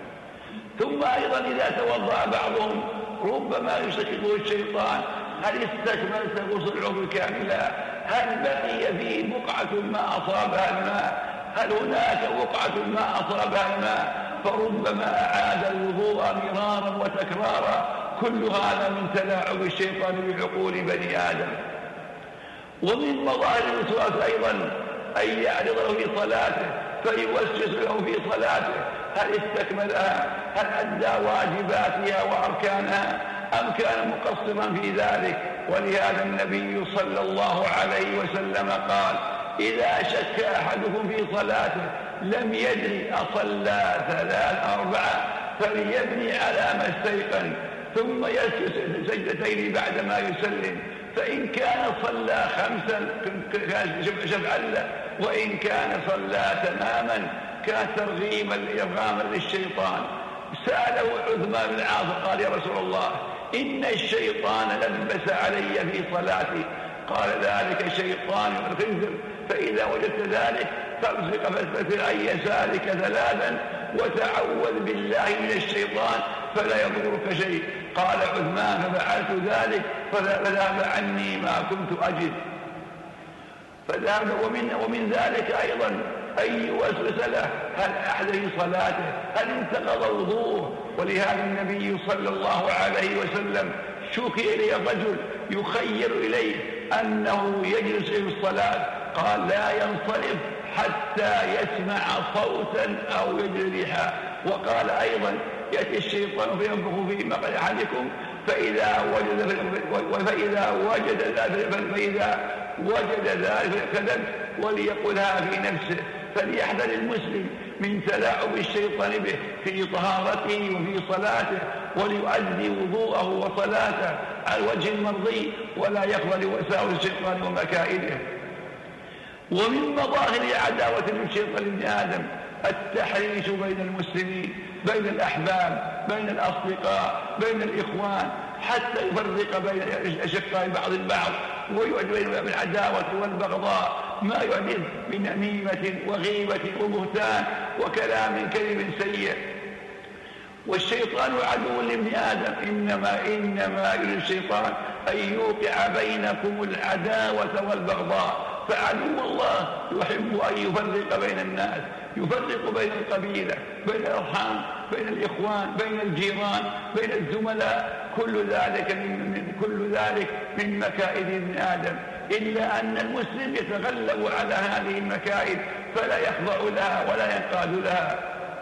ثم أيضا إذا توضأ بعضهم ربما يشككه الشيطان هل استكملت غسل العضو كاملا؟ هل بقي فيه بقعة ما أصابها الماء؟ هل هناك بقعة ما أصابها الماء؟ فربما أعاد الوضوء مرارا وتكرارا. كل هذا من تلاعب الشيطان بعقول بني آدم. ومن مظاهر الوسواس أيضا أن يعرض له في صلاته فيوسوس له في صلاته هل استكملها؟ هل أدى واجباتها وأركانها أم كان مقصرا في ذلك؟ ولهذا النبي صلى الله عليه وسلم قال إذا شك أحدكم في صلاته لم يدري أصلى ثلاث أربعة فليبني على ما استيقن ثم يسجد سجدتين بعدما يسلم، فإن كان صلى خمسا شفعا له، وإن كان صلى تماما كان ترغيما إرغاما للشيطان. سأله عثمان بن عاص قال يا رسول الله إن الشيطان لبس علي في صلاتي، قال ذلك شيطان الخنزر، فإذا وجدت ذلك فامسك فاستتر عن يسارك ثلاثا وتعوذ بالله من الشيطان فلا يضرك شيء. قال عثمان ففعلت ذلك فذهب عني ما كنت أجد. فذهب ومن, ومن ذلك أيضا أن يوسوس له هل أحدث في صلاته، هل انتقض وضوءه. ولهذا النبي صلى الله عليه وسلم شكي إليه الرجل يخيل إليه أنه يجلس في الصلاة، قال لا ينصرف حتى يسمع صوتا أو يجد ريحا. وقال أيضا يأتي الشيطان فينفخ في مقعد أحدكم فإذا وجد فإذا وجد ذلك فإذا وجد ذلك كذب وليقلها في نفسه. فليحذر المسلم من تلاعب الشيطان به في طهارته وفي صلاته، وليؤدي وضوءه وصلاته على الوجه المرضي ولا يقبل وساوس الشيطان ومكائده. ومن مظاهر عداوة الشيطان لابن آدم التحريش بين المسلمين، بين الأحباب، بين الأصدقاء، بين الإخوان، حتى يفرق بين أشقاء بعض البعض ويعد بين العداوة والبغضاء ما يعد من نميمة وغيبة وبهتان وكلام كلم سيء. والشيطان عدو لابن آدم، إنما إنما يريد الشيطان أن يوقع بينكم العداوة والبغضاء. فعدو الله يحب أن يفرق بين الناس، يفرق بين القبيلة، بين الأرحام، بين الإخوان، بين الجيران، بين الزملاء. كل ذلك من كل ذلك من مكائد ابن آدم، إلا أن المسلم يتغلب على هذه المكائد فلا يخضع لها ولا ينقاد لها.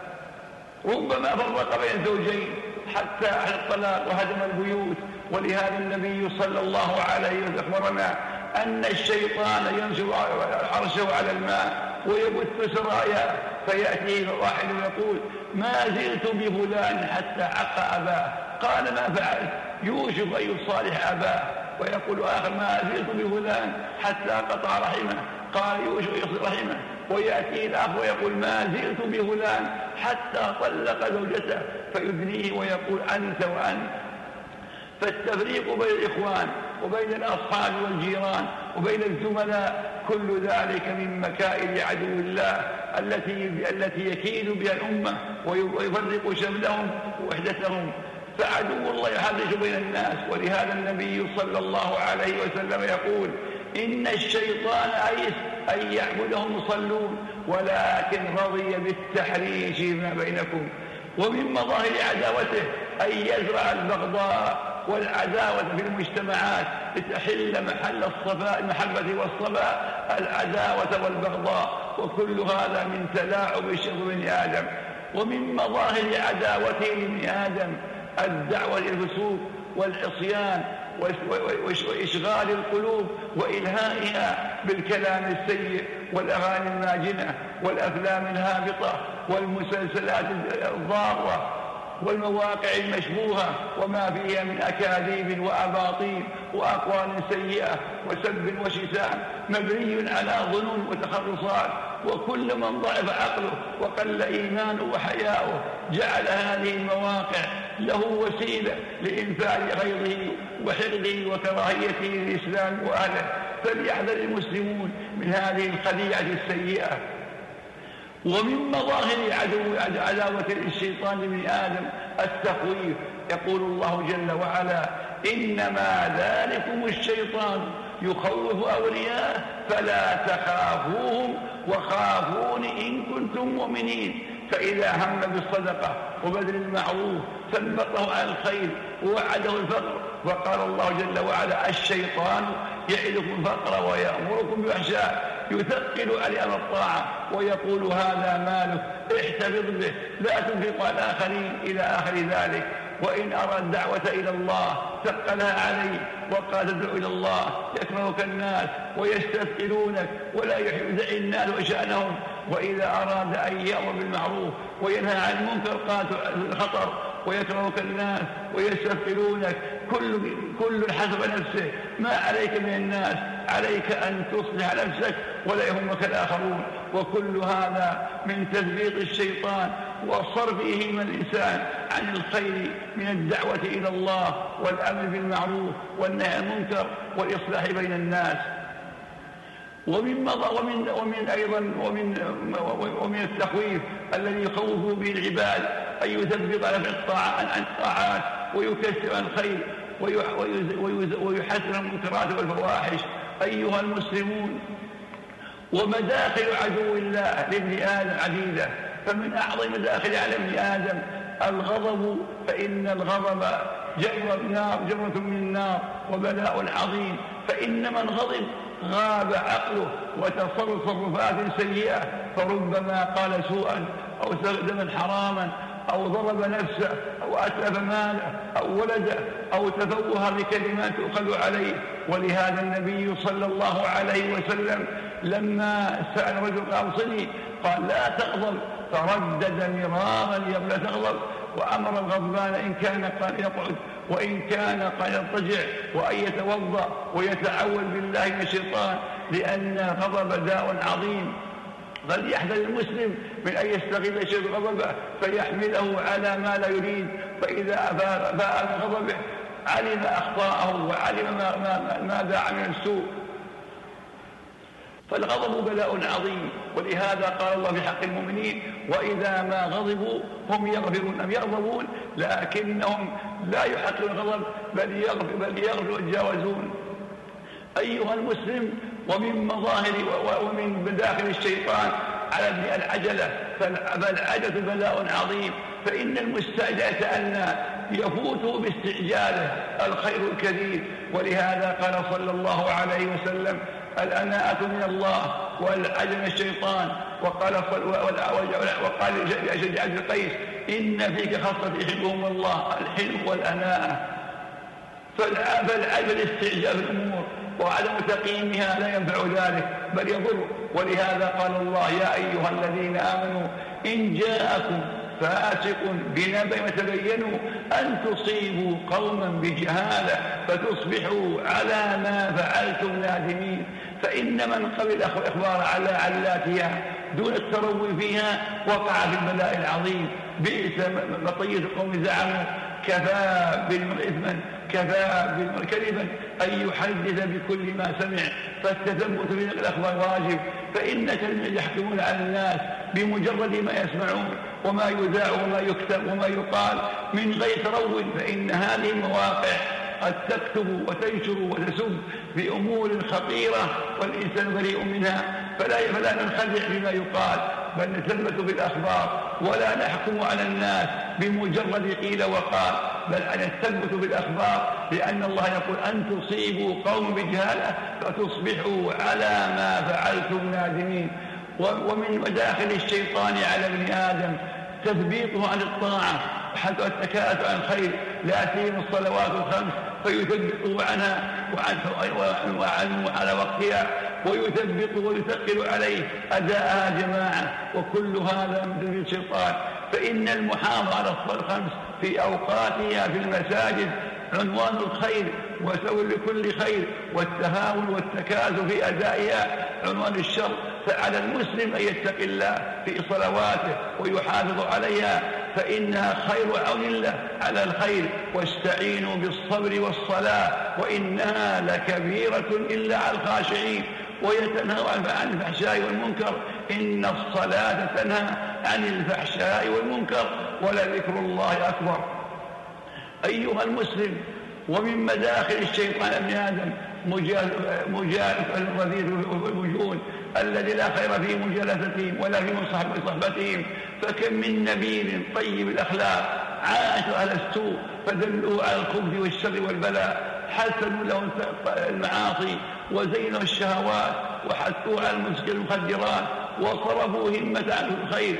ربما فرق بين زوجين حتى أهل الطلاق وهدم البيوت. ولهذا النبي صلى الله عليه وسلم أخبرنا أن الشيطان ينشر عرشه على الماء ويبث سراياه، فيأتيه واحد ويقول ما زلت بفلان حتى عق أباه، قال ما فعلت؟ يوشك أن يصالح أباه. ويقول آخر ما زلت بفلان حتى قطع رحمه، قال يوشك يصل رحمه. ويأتي الأخ ويقول ما زلت بفلان حتى طلق زوجته، فيدنيه ويقول أنت وأنت. فالتفريق بين الإخوان وبين الأصحاب والجيران وبين الزملاء كل ذلك من مكائد عدو الله التي التي يكيد بها الأمة ويفرق شملهم ووحدتهم. فعدو الله يحرج بين الناس. ولهذا النبي صلى الله عليه وسلم يقول إن الشيطان أيس أن يعبده المصلون ولكن رضي بالتحريش ما بينكم. ومن مظاهر عداوته أن يزرع البغضاء والعداوة في المجتمعات لتحل محل الصفاء المحبة والصفاء العداوة والبغضاء، وكل هذا من تلاعب شر بن آدم. ومن مظاهر عداوته لابن آدم الدعوة للفسوق والعصيان وإشغال القلوب وإلهائها بالكلام السيء والأغاني الماجنة والأفلام الهابطة والمسلسلات الضارة والمواقع المشبوهة وما فيها من أكاذيب وأباطيل وأقوال سيئة وسب وشتام مبني على ظنون وتخرصات. وكل من ضعف عقله وقل إيمانه وحياؤه جعل هذه المواقع له وسيلة لإنفاذ غيظه وحقده وكراهيته للإسلام وأهله. فليحذر المسلمون من هذه الخديعة السيئة. ومن مظاهر عدو عداوة الشيطان لابن آدم التخويف. يقول الله جل وعلا: إنما ذلكم الشيطان يخوف أولياءه فلا تخافوهم وخافون إن كنتم مؤمنين. فإذا هم بالصدقة وبذل المعروف ثبطه على الخير ووعده الفقر. وقال الله جل وعلا: الشيطان يعدكم الفقر ويأمركم بالفحشاء يثقل على الطاعة ويقول هذا مالك احتفظ به لا تنفق على الآخرين إلى آخر ذلك. وإن أرى الدعوة إلى الله ثقلها عليه وقال: ادعو إلى الله يكرهك الناس ويستثقلونك ولا يدعي الناس وشأنهم. وإذا أراد أن يأمر بالمعروف وينهى عن المنكر قال: الخطر ويكرهك الناس ويستثقلونك. كل كل حسب نفسه، ما عليك من الناس، عليك أن تصلح نفسك ولا يهمك الآخرون. وكل هذا من تثبيط الشيطان وصرفه من الإنسان عن الخير من الدعوة إلى الله والأمر بالمعروف والنهي عن المنكر والإصلاح بين الناس. ومن ومن ومن أيضا ومن ومن التخويف الذي يخوف به العباد أن يثبط على الطاعات ويكثر عن الخير ويحسن المنكرات والفواحش. أيها المسلمون، ومداخل عدو الله لابن آدم عديدة، فمن أعظم مداخل على ابن آدم الغضب، فإن الغضب جمرة نار جمرة من النار وبلاء عظيم. فإن من غضب غاب عقله وتصرف تصرفات سيئة، فربما قال سوءا أو استخدم حراما أو ضرب نفسه أو أتلف ماله أو ولده أو تفوه بكلمات تؤخذ عليه. ولهذا النبي صلى الله عليه وسلم لما سأل رجل أوصني قال: لا تغضب، فردد مرارا لا تغضب، وأمر الغضبان إن كان قال يقعد وإن كان قال يضطجع وأن يتوضأ ويتعوذ بالله من الشيطان، لأن الغضب داء عظيم. فليحذر المسلم من أن يستغل شيء غضبه فيحمله على ما لا يريد، فإذا باء من غضبه علم أخطاءه وعلم ما, ما, ما داع من السوء. فالغضب بلاء عظيم، ولهذا قال الله في حق المؤمنين: وإذا ما غضبوا هم يغفرون أم يغضبون لكنهم لا يحققون الغضب بل يغفر بل يغفر ويتجاوزون. أيها المسلم، ومن مظاهر ومن مداخل الشيطان على ابن العجلة، فالعجلة بلاء عظيم، فإن المستعجل يتأنى يفوته باستعجاله الخير الكثير. ولهذا قال صلى الله عليه وسلم: الأناءة من الله والعجل الشيطان. وقال وقال لأشج عبد القيس: إن فيك خاصة يحبهم الله الحلم والأناءة. فالعجل استعجال الأمور وعدم تقييمها لا ينفع ذلك بل يضر. ولهذا قال الله: يا أيها الذين آمنوا إن جاءكم فاسق بنبأ فتبينوا أن تصيبوا قوما بجهالة فتصبحوا على ما فعلتم نادمين. فإن من قبل الإخبار على علاتها دون التروي فيها وقع في البلاء العظيم. بئس مطية قوم زعموا كفى بالمرء إثما كفى بالمرء كذبا أن يحدث بكل ما سمع. فالتثبت من الأخبار واجب، فإن الذين يحكمون على الناس بمجرد ما يسمعون وما يذاع وما يكتب وما يقال من غير ترو، فإن هذه المواقع قد تكتب وتنشر وتسب بأمور خطيرة والإنسان بريء منها. فلا, فلا ننخدع بما يقال بل نثبت بالأخبار ولا نحكم على الناس بمجرد قيل وقال، بل أن نثبت بالأخبار، لأن الله يقول أن تصيبوا قوم بجهالة فتصبحوا على ما فعلتم نادمين. ومن مداخل الشيطان على ابن آدم تثبيطه عن الطاعة حتى التكاسل عن الخير، لا سيما الصلوات الخمس فيثبطه عنها وعن على وقتها، ويثبط ويثقل عليه أداءها جماعة، وكل هذا من تثبيط الشيطان. فإن المحافظة على الصلاة الخمس في أوقاتها في المساجد عنوان الخير وسوي لكل خير، والتهاون والتكاسل في أدائها عنوان الشر. فعلى المسلم أن يتقي الله في صلواته ويحافظ عليها، فإنها خير عون الله على الخير، واستعينوا بالصبر والصلاة وإنها لكبيرة إلا على الخاشعين. ويتنهى عن الفحشاء والمنكر، إن الصلاة تنهى عن الفحشاء والمنكر ولذكر الله أكبر. أيها المسلم، ومن مداخل الشيطان ابن آدم مجالسة الرذيل والوجون الذي لا خير في مجالستهم ولا في صحبتهم. فكم من نبيل طيب الأخلاق عاش أهل السوء فدلوه على الخبث والشر والبلاء، حسنوا له المعاصي وزينوا الشهوات وحثوا على المخدرات وصرفوا همة عن الخير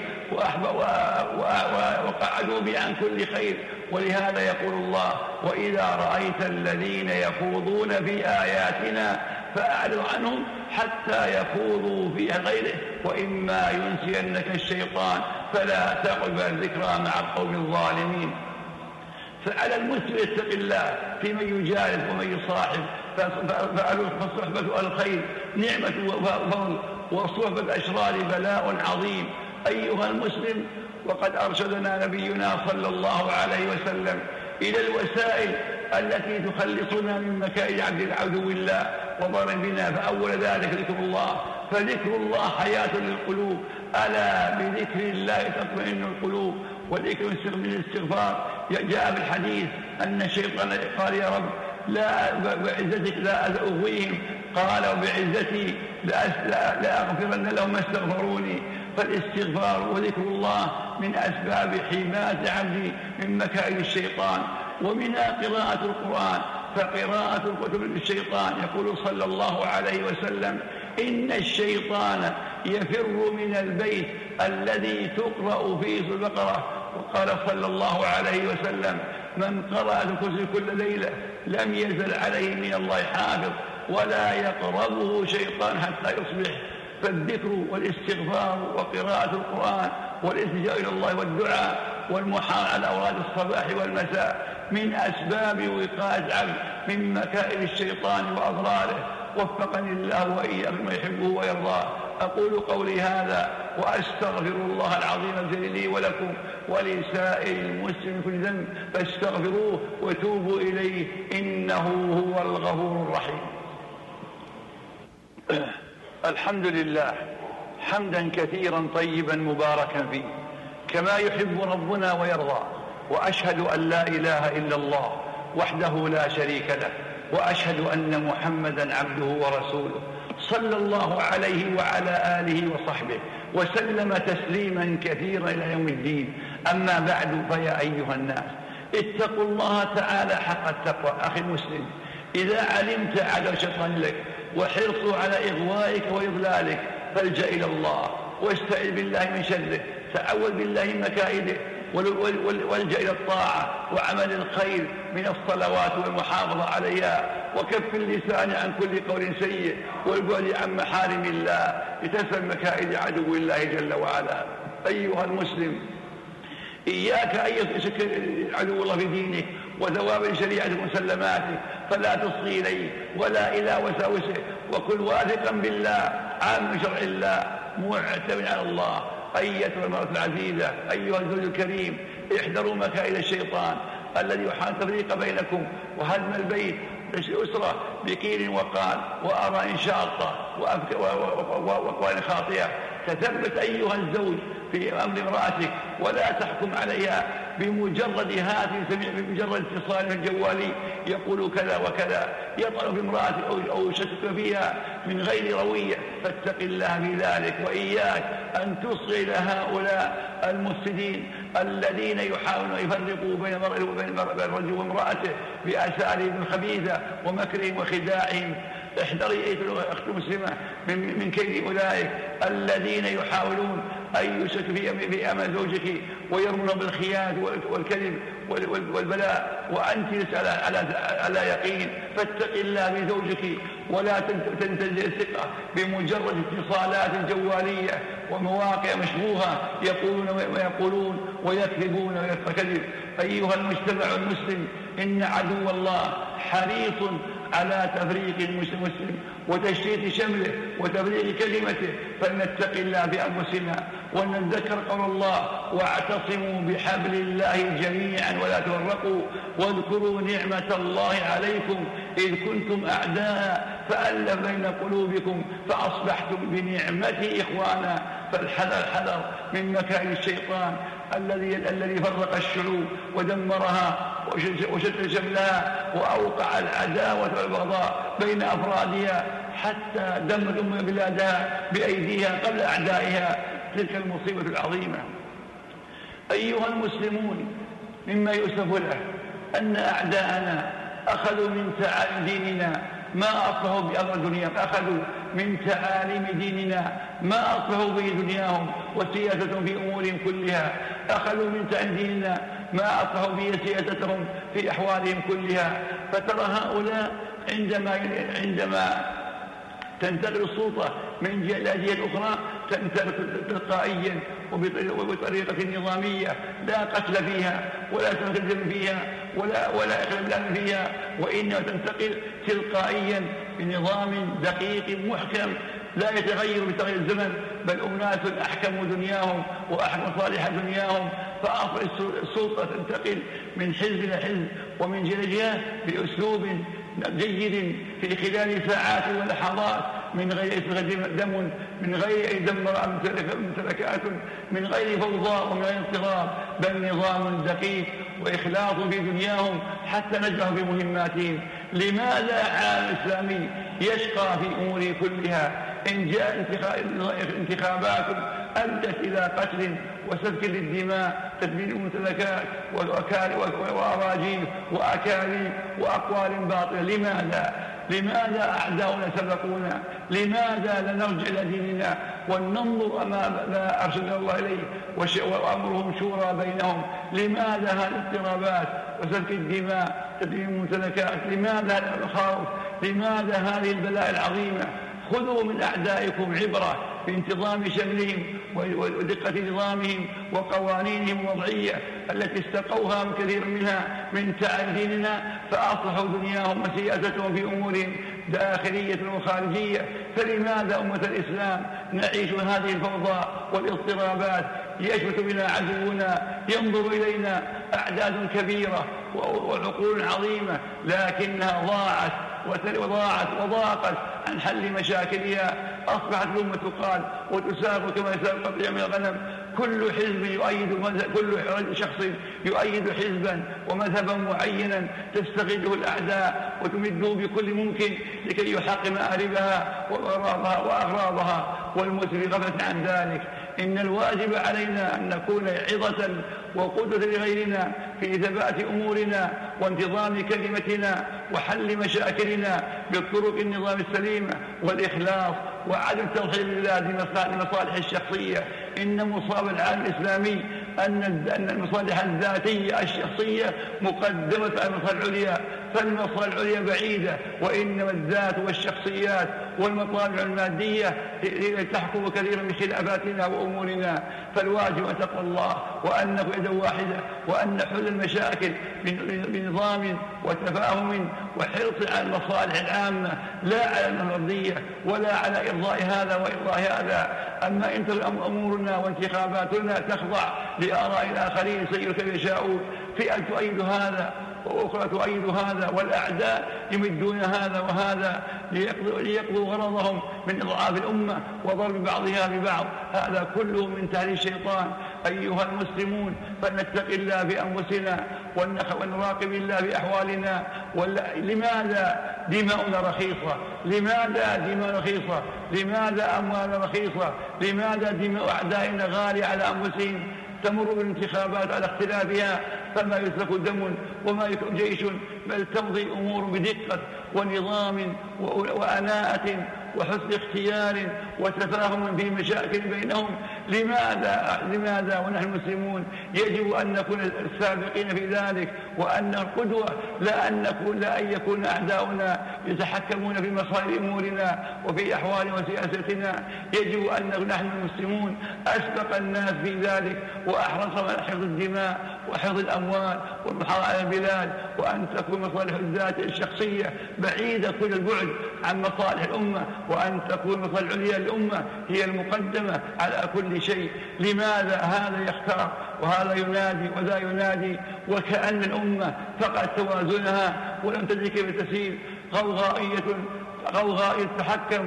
وقعدوا به عن كل خير. ولهذا يقول الله: وإذا رأيت الذين يخوضون في آياتنا فأعرض عنهم حتى يخوضوا في غيره، وإما ينسينك الشيطان فلا تقعد الذكرى مع القوم الظالمين. فعلى المسلم يتقي الله في من يجالس ومن يصاحب، فصحبة الخير نعمة وفضل، وصحبة الأشرار بلاء عظيم. أيها المسلم، وقد أرشدنا نبينا صلى الله عليه وسلم إلى الوسائل التي تخلصنا من مكائد عبد العدو الله وضر بنا، فأول ذلك ذكر الله، فذكر الله حياة للقلوب، ألا بذكر الله تطمئن القلوب. والذكر من الاستغفار جاء بالحديث أن الشيطان قال: يا رب لا بعزتك لا أغويهم، قال: وبعزتي لا أغفرن لهم ما استغفروني. فالاستغفار وذكر الله من أسباب حماية عبدي من مكائد الشيطان. ومنها قراءة القرآن، فقراءة الكتب للشيطان. يقول صلى الله عليه وسلم: إن الشيطان يفر من البيت الذي تقرأ فيه البقرة. وقال صلى الله عليه وسلم: من قرأ الكرسي كل ليلة لم يزل عليه من الله حافظ ولا يقربه شيطان حتى يصبح. فالذكر والاستغفار وقراءة القرآن والالتجاء إلى الله والدعاء والمحاولة على أوراد الصباح والمساء من أسباب وقاية عبد من مكائد الشيطان وأضراره. وفقني الله وإياكم ما يحبه ويرضاه. أقول قولي هذا وأستغفر الله العظيم الجليل لي ولكم ولسائر المسلمين كل ذنب، فاستغفروه وتوبوا إليه إنه هو الغفور الرحيم. الحمد لله حمدا كثيرا طيبا مباركا فيه كما يحب ربنا ويرضى. وأشهد أن لا إله إلا الله وحده لا شريك له، وأشهد أن محمدا عبده ورسوله صلى الله عليه وعلى آله وصحبه وسلم تسليما كثيرا إلى يوم الدين. أما بعد، فيا أيها الناس اتقوا الله تعالى حق التقوى. أخي المسلم، إذا علمت عدو الشيطان لك وحرصه على إغوائك وإضلالك فالجأ إلى الله واستعذ بالله من شره، تعوذ بالله من مكائده، والجأ إلى الطاعة وعمل الخير من الصلوات والمحافظة عليها، وكف اللسان عن كل قول سيء، والبعد عن محارم الله لتسلم مكائد عدو الله جل وعلا. أيها المسلم، إياك أن يشك عدو الله في دينك وثواب شريعة مسلماته، فلا تصغي إليه ولا إلى وساوسه، وكن واثقا بالله عام شرع الله معتمد على الله. أيتها المرأة العزيزة، أيها الزوج الكريم، احذروا مكائد الشيطان الذي يحاول التفريق بينكم وهدم البيت الأسرة بقيل وقال وآراء شاطة وأقوال خاطئة وتثبت أيها الزوج في أمر امرأتك، ولا تحكم عليها بمجرد هاتف بمجرد اتصال الجوالي يقول كذا وكذا، يطعن في امرأتك أو يشكك فيها من غير روية، فاتق الله في ذلك. وإياك أن تصغي إلى هؤلاء المفسدين الذين يحاولون أن يفرقوا بين الرجل وامرأته بأساليب خبيثة ومكرهم وخداعهم. احذري أيها أخت مسلمة من كيد أولئك الذين يحاولون أن يشركوا في أمر زوجك ويرمون بالخيانة والكذب والبلاء وأنت لست على يقين. فاتق الله بزوجك ولا تنتزع الثقة بمجرد اتصالات جوالية ومواقع مشبوهة يقولون ويقولون ويكذبون ويكذب. أيها المجتمع المسلم، إن عدو الله حريص على تفريق المسلم وتشتيت شمله وتفريق كلمته، فلنتق الله بأنفسنا ونتذكر قول الله: واعتصموا بحبل الله جميعا ولا تفرقوا واذكروا نعمة الله عليكم إذ كنتم أعداء فألف بين قلوبكم فأصبحتم بنعمته إخوانا. فالحذر حذر من مكائد الشيطان الذي الذي فرق الشعوب ودمرها وشتت شملها وأوقع العداوة والبغضاء بين أفرادها حتى دمر بلادها بأيديها قبل أعدائها. تلك المصيبة العظيمة. أيها المسلمون، مما يؤسف له أن أعداءنا أخذوا من تعاليم ديننا ما أصلحوا بأمر دنياهم، أخذوا من تعاليم ديننا ما أصلحوا به دنياهم وسياستهم في أمورهم كلها، أخذوا من تعاليم ديننا ما أصلحوا به سياستهم في أحوالهم كلها. فترى هؤلاء عندما عندما تنتقل السلطة من جهة إلى جهة أخرى تنتقل تلقائيا وبطريقة نظامية لا قتل فيها ولا تنتظم فيها ولا ولا إخلال فيها، وإنما تنتقل تلقائيا بنظام دقيق محكم لا يتغير بتغير الزمن، بل أناس أحكموا دنياهم وأحكموا صالح دنياهم. فأصل السلطة تنتقل من حزب إلى حزب ومن جهة إلى جهة بأسلوب جيد في خلال ساعات ولحظات، من غير إسراف دم، من غير دمر ممتلكات، من غير فوضى ومن غير اضطراب، بل نظام دقيق وإخلاص في دنياهم حتى نجحوا في مهماتهم. لماذا عالم إسلامي يشقى في أموره كلها إن جاء انتخابات أدت إلى قتل وسفك للدماء، تدمير الممتلكات وأراجيل وأكاذيب وأقوال باطلة؟ لماذا؟ لماذا أعداؤنا سبقونا؟ لماذا لا نرجع إلى ديننا وننظر أمام ما أرشدنا الله إليه وأمرهم شورى بينهم؟ لماذا هذه الاضطرابات وسفك الدماء، تدمير الممتلكات؟ لماذا هذا المخاوف؟ لماذا هذه البلاء العظيمة؟ خذوا من أعدائكم عبرة في انتظام شملهم ودقة نظامهم وقوانينهم الوضعية التي استقوها من كثير منها من تعاليم ديننا، فأصلحوا دنياهم وسياستهم في أمورهم داخلية وخارجية. فلماذا أمة الإسلام نعيش هذه الفوضى والاضطرابات؟ يشمت بنا عدونا، ينظر إلينا أعداد كبيرة وعقول عظيمة، لكنها ضاعت وضاعت وضاقت عن حل مشاكلها. أصبحت الأمة تقال وتساق كما يساق قطيع من الغنم، كل حزب يؤيد كل شخص يؤيد حزبا ومذهبا معينا تستغله الأعداء وتمده بكل ممكن لكي يحقق مآربها وأغراضها وأغراضها، والمسلم غفلة عن ذلك. إن الواجب علينا أن نكون عظة وقدوة لغيرنا في ثبات أمورنا وانتظام كلمتنا وحل مشاكلنا بالطرق النظام السليمة والإخلاص وعدم تضحية بالله لمصالح الشخصية. إن مصاب العالم الإسلامي أن المصالح الذاتية الشخصية مقدمة على المصالح العليا، فالمصالح العليا بعيدة، وإنما الذات والشخصيات والمطالع المادية هي تحكم كثيرا من خلافاتنا وأمورنا. فالواجب أن تقوى الله وأن نكون يدا واحدة وأن نحل المشاكل بنظام وتفاهم وحرص على المصالح العامة لا على المفردية ولا على إرضاء هذا وإرضاء هذا. أما إن أمورنا وانتخاباتنا تخضع لآراء الآخرين سيئوا كيف يشاءون، فئة تؤيد هذا وأخرى تؤيد هذا، والأعداء يمدون هذا وهذا ليقضوا, ليقضوا غرضهم من إضعاف الأمة وضرب بعضها ببعض. هذا كله من تهديد الشيطان. أيها المسلمون، فلنتق الله في أنفسنا ونراقب الله في أحوالنا. لماذا دماؤنا رخيصة؟ لماذا دماء رخيصة؟ لماذا أموال رخيصة؟ لماذا دماء أعدائنا غالية على أنفسهم؟ تمر بالانتخابات على اختلافها فما يسلك دم وما يكون جيش، بل تمضي الأمور بدقة ونظام وأناءة وحسن اختيار وتفاهم في مشاكل بينهم. لماذا لماذا ونحن مسلمون يجب أن نكون السابقين في ذلك، وأن القدوة لا أن نكون لا أن يكون أعداؤنا يتحكمون في مصائر أمورنا وفي أحوال وسياستنا. يجب أن نكون نحن المسلمون أسبق الناس في ذلك وأحرص على حفظ الدماء وحفظ الأموال والمحافظة على البلاد، وأن تكون مصالح الذات الشخصية بعيدة كل البعد عن مصالح الأمة، وأن تكون مصالح العليا للأمة هي المقدمة على كل شيء. لماذا هذا يختار وهذا ينادي وذا ينادي، وكأن الأمة فقدت توازنها ولم تدرك كيف تسير؟ غوغائية غوغاء تتحكم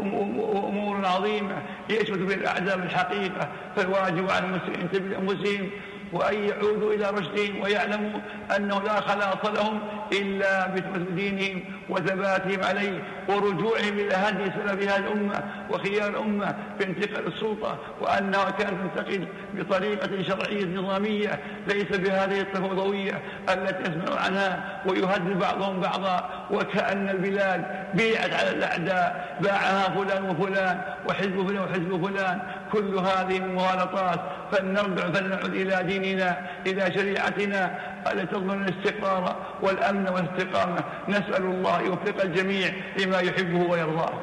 وأمور عظيمة يشمت بها الأعداء بالحقيقة. فالواجب على المسلمين بأنفسهم وأن يعودوا إلى رشدهم ويعلموا أنه لا خلاص لهم إلا بتمسك دينهم وثباتهم عليه ورجوعهم إلى هدي سلف هذه الأمة وخيار الأمة في انتقال السلطة، وأنها كانت تنتقل بطريقة شرعية نظامية ليس بهذه التفوضوية التي يسمعون عنها ويهدد بعضهم بعضا، وكأن البلاد بيعت على الأعداء، باعها فلان وفلان وحزب فلان وحزب فلان. كل هذه المغالطات. فلنرجع فلنعد إلى ديننا إلى شريعتنا التي تضمن الاستقرار والأمن والاستقامة. نسأل الله يوفق الجميع لما يحبه ويرضاه.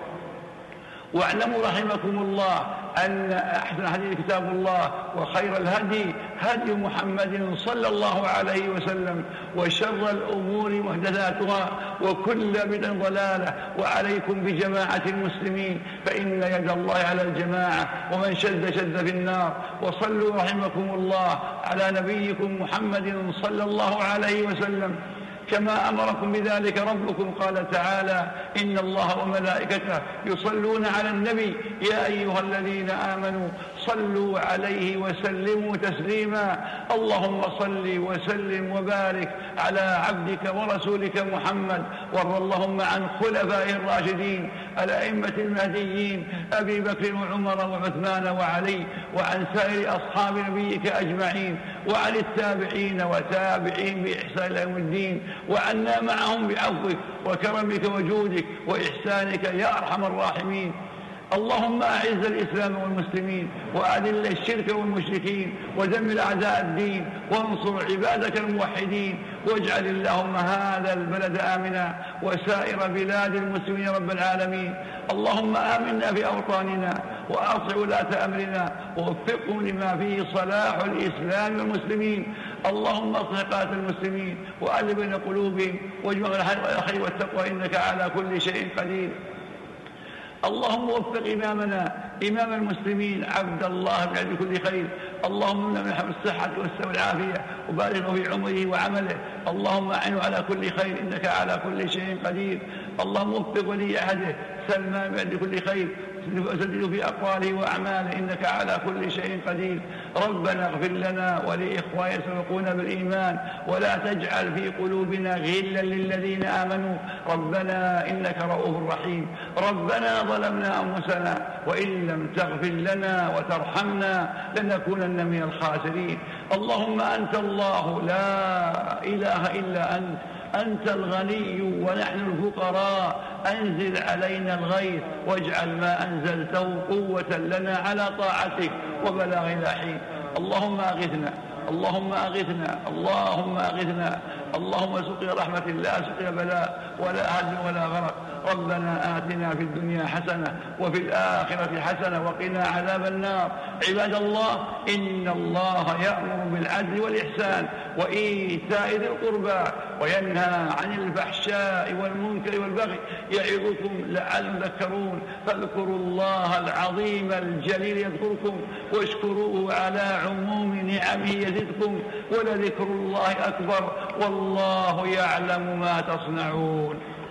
واعلموا رحمكم الله أن أحسن الحديث كتاب الله، وخير الهدي هدي محمد صلى الله عليه وسلم، وشر الأمور محدثاتها وكل بدعة ضلالة. وعليكم بجماعة المسلمين فإن يد الله على الجماعة، ومن شد شد في النار. وصلوا رحمكم الله على نبيكم محمد صلى الله عليه وسلم كما أمركم بذلك ربكم. قال تعالى: إن الله وملائكته يصلون على النبي يا أيها الذين آمنوا صلوا عليه وسلموا تسليما. اللهم صل وسلم وبارك على عبدك ورسولك محمد، وارض اللهم عن خلفائه الراشدين الأئمة المهديين أبي بكر وعمر وعثمان وعلي، وعن سائر أصحاب نبيك أجمعين، وعن التابعين وتابعين بإحسان إلى يوم الدين، وعنا معهم بعفوك وكرمك وجودك وإحسانك يا أرحم الراحمين. اللهم أعز الإسلام والمسلمين، وأذل الشرك والمشركين، ودمر أعداء الدين، وانصر عبادك الموحدين، واجعل اللهم هذا البلد آمنا وسائر بلاد المسلمين رب العالمين. اللهم آمنا في أوطاننا وأصلح ولاة أمرنا ووفقهم لما فيه صلاح الإسلام والمسلمين. اللهم اصلح قادة المسلمين وألف بين قلوبهم واجمع الخير والتقوى إنك على كل شيء قدير. اللهم وفق إمامنا إمام المسلمين عبد الله بعد كل خير. اللهم امنع من الصحة والعافية وبارك في عمره وعمله. اللهم أعنه على كل خير إنك على كل شيء قدير. اللهم وفق ولي عهده سلمان بعد كل خير وسدده في أقواله وأعماله إنك على كل شيء قدير. ربنا اغفر لنا ولإخواننا سبقونا بالإيمان ولا تجعل في قلوبنا غلا للذين آمنوا ربنا إنك رؤوف رحيم. ربنا ظلمنا أنفسنا وإن لم تغفر لنا وترحمنا لنكونن من الخاسرين. اللهم أنت الله لا إله إلا أنت، أنت الغني ونحن الفقراء. أنزل علينا الغيث واجعل ما أنزلته قوة لنا على طاعتك وبلاغ إلى حين. اللهم أغثنا اللهم أغثنا اللهم أغثنا اللهم سقيا رحمة لا سقيا بلاء ولا هدم ولا غرق. ربنا آتنا في الدنيا حسنة وفي الآخرة حسنة وقنا عذاب النار. عباد الله، إن الله يأمر بالعدل والإحسان وإيتاء ذي القربى وينهى عن الفحشاء والمنكر والبغي يعظكم لعلكم تذكرون. فاذكروا الله العظيم الجليل يذكركم واشكروه على عموم نعمه يزدكم ولذكر الله أكبر والله يعلم ما تصنعون.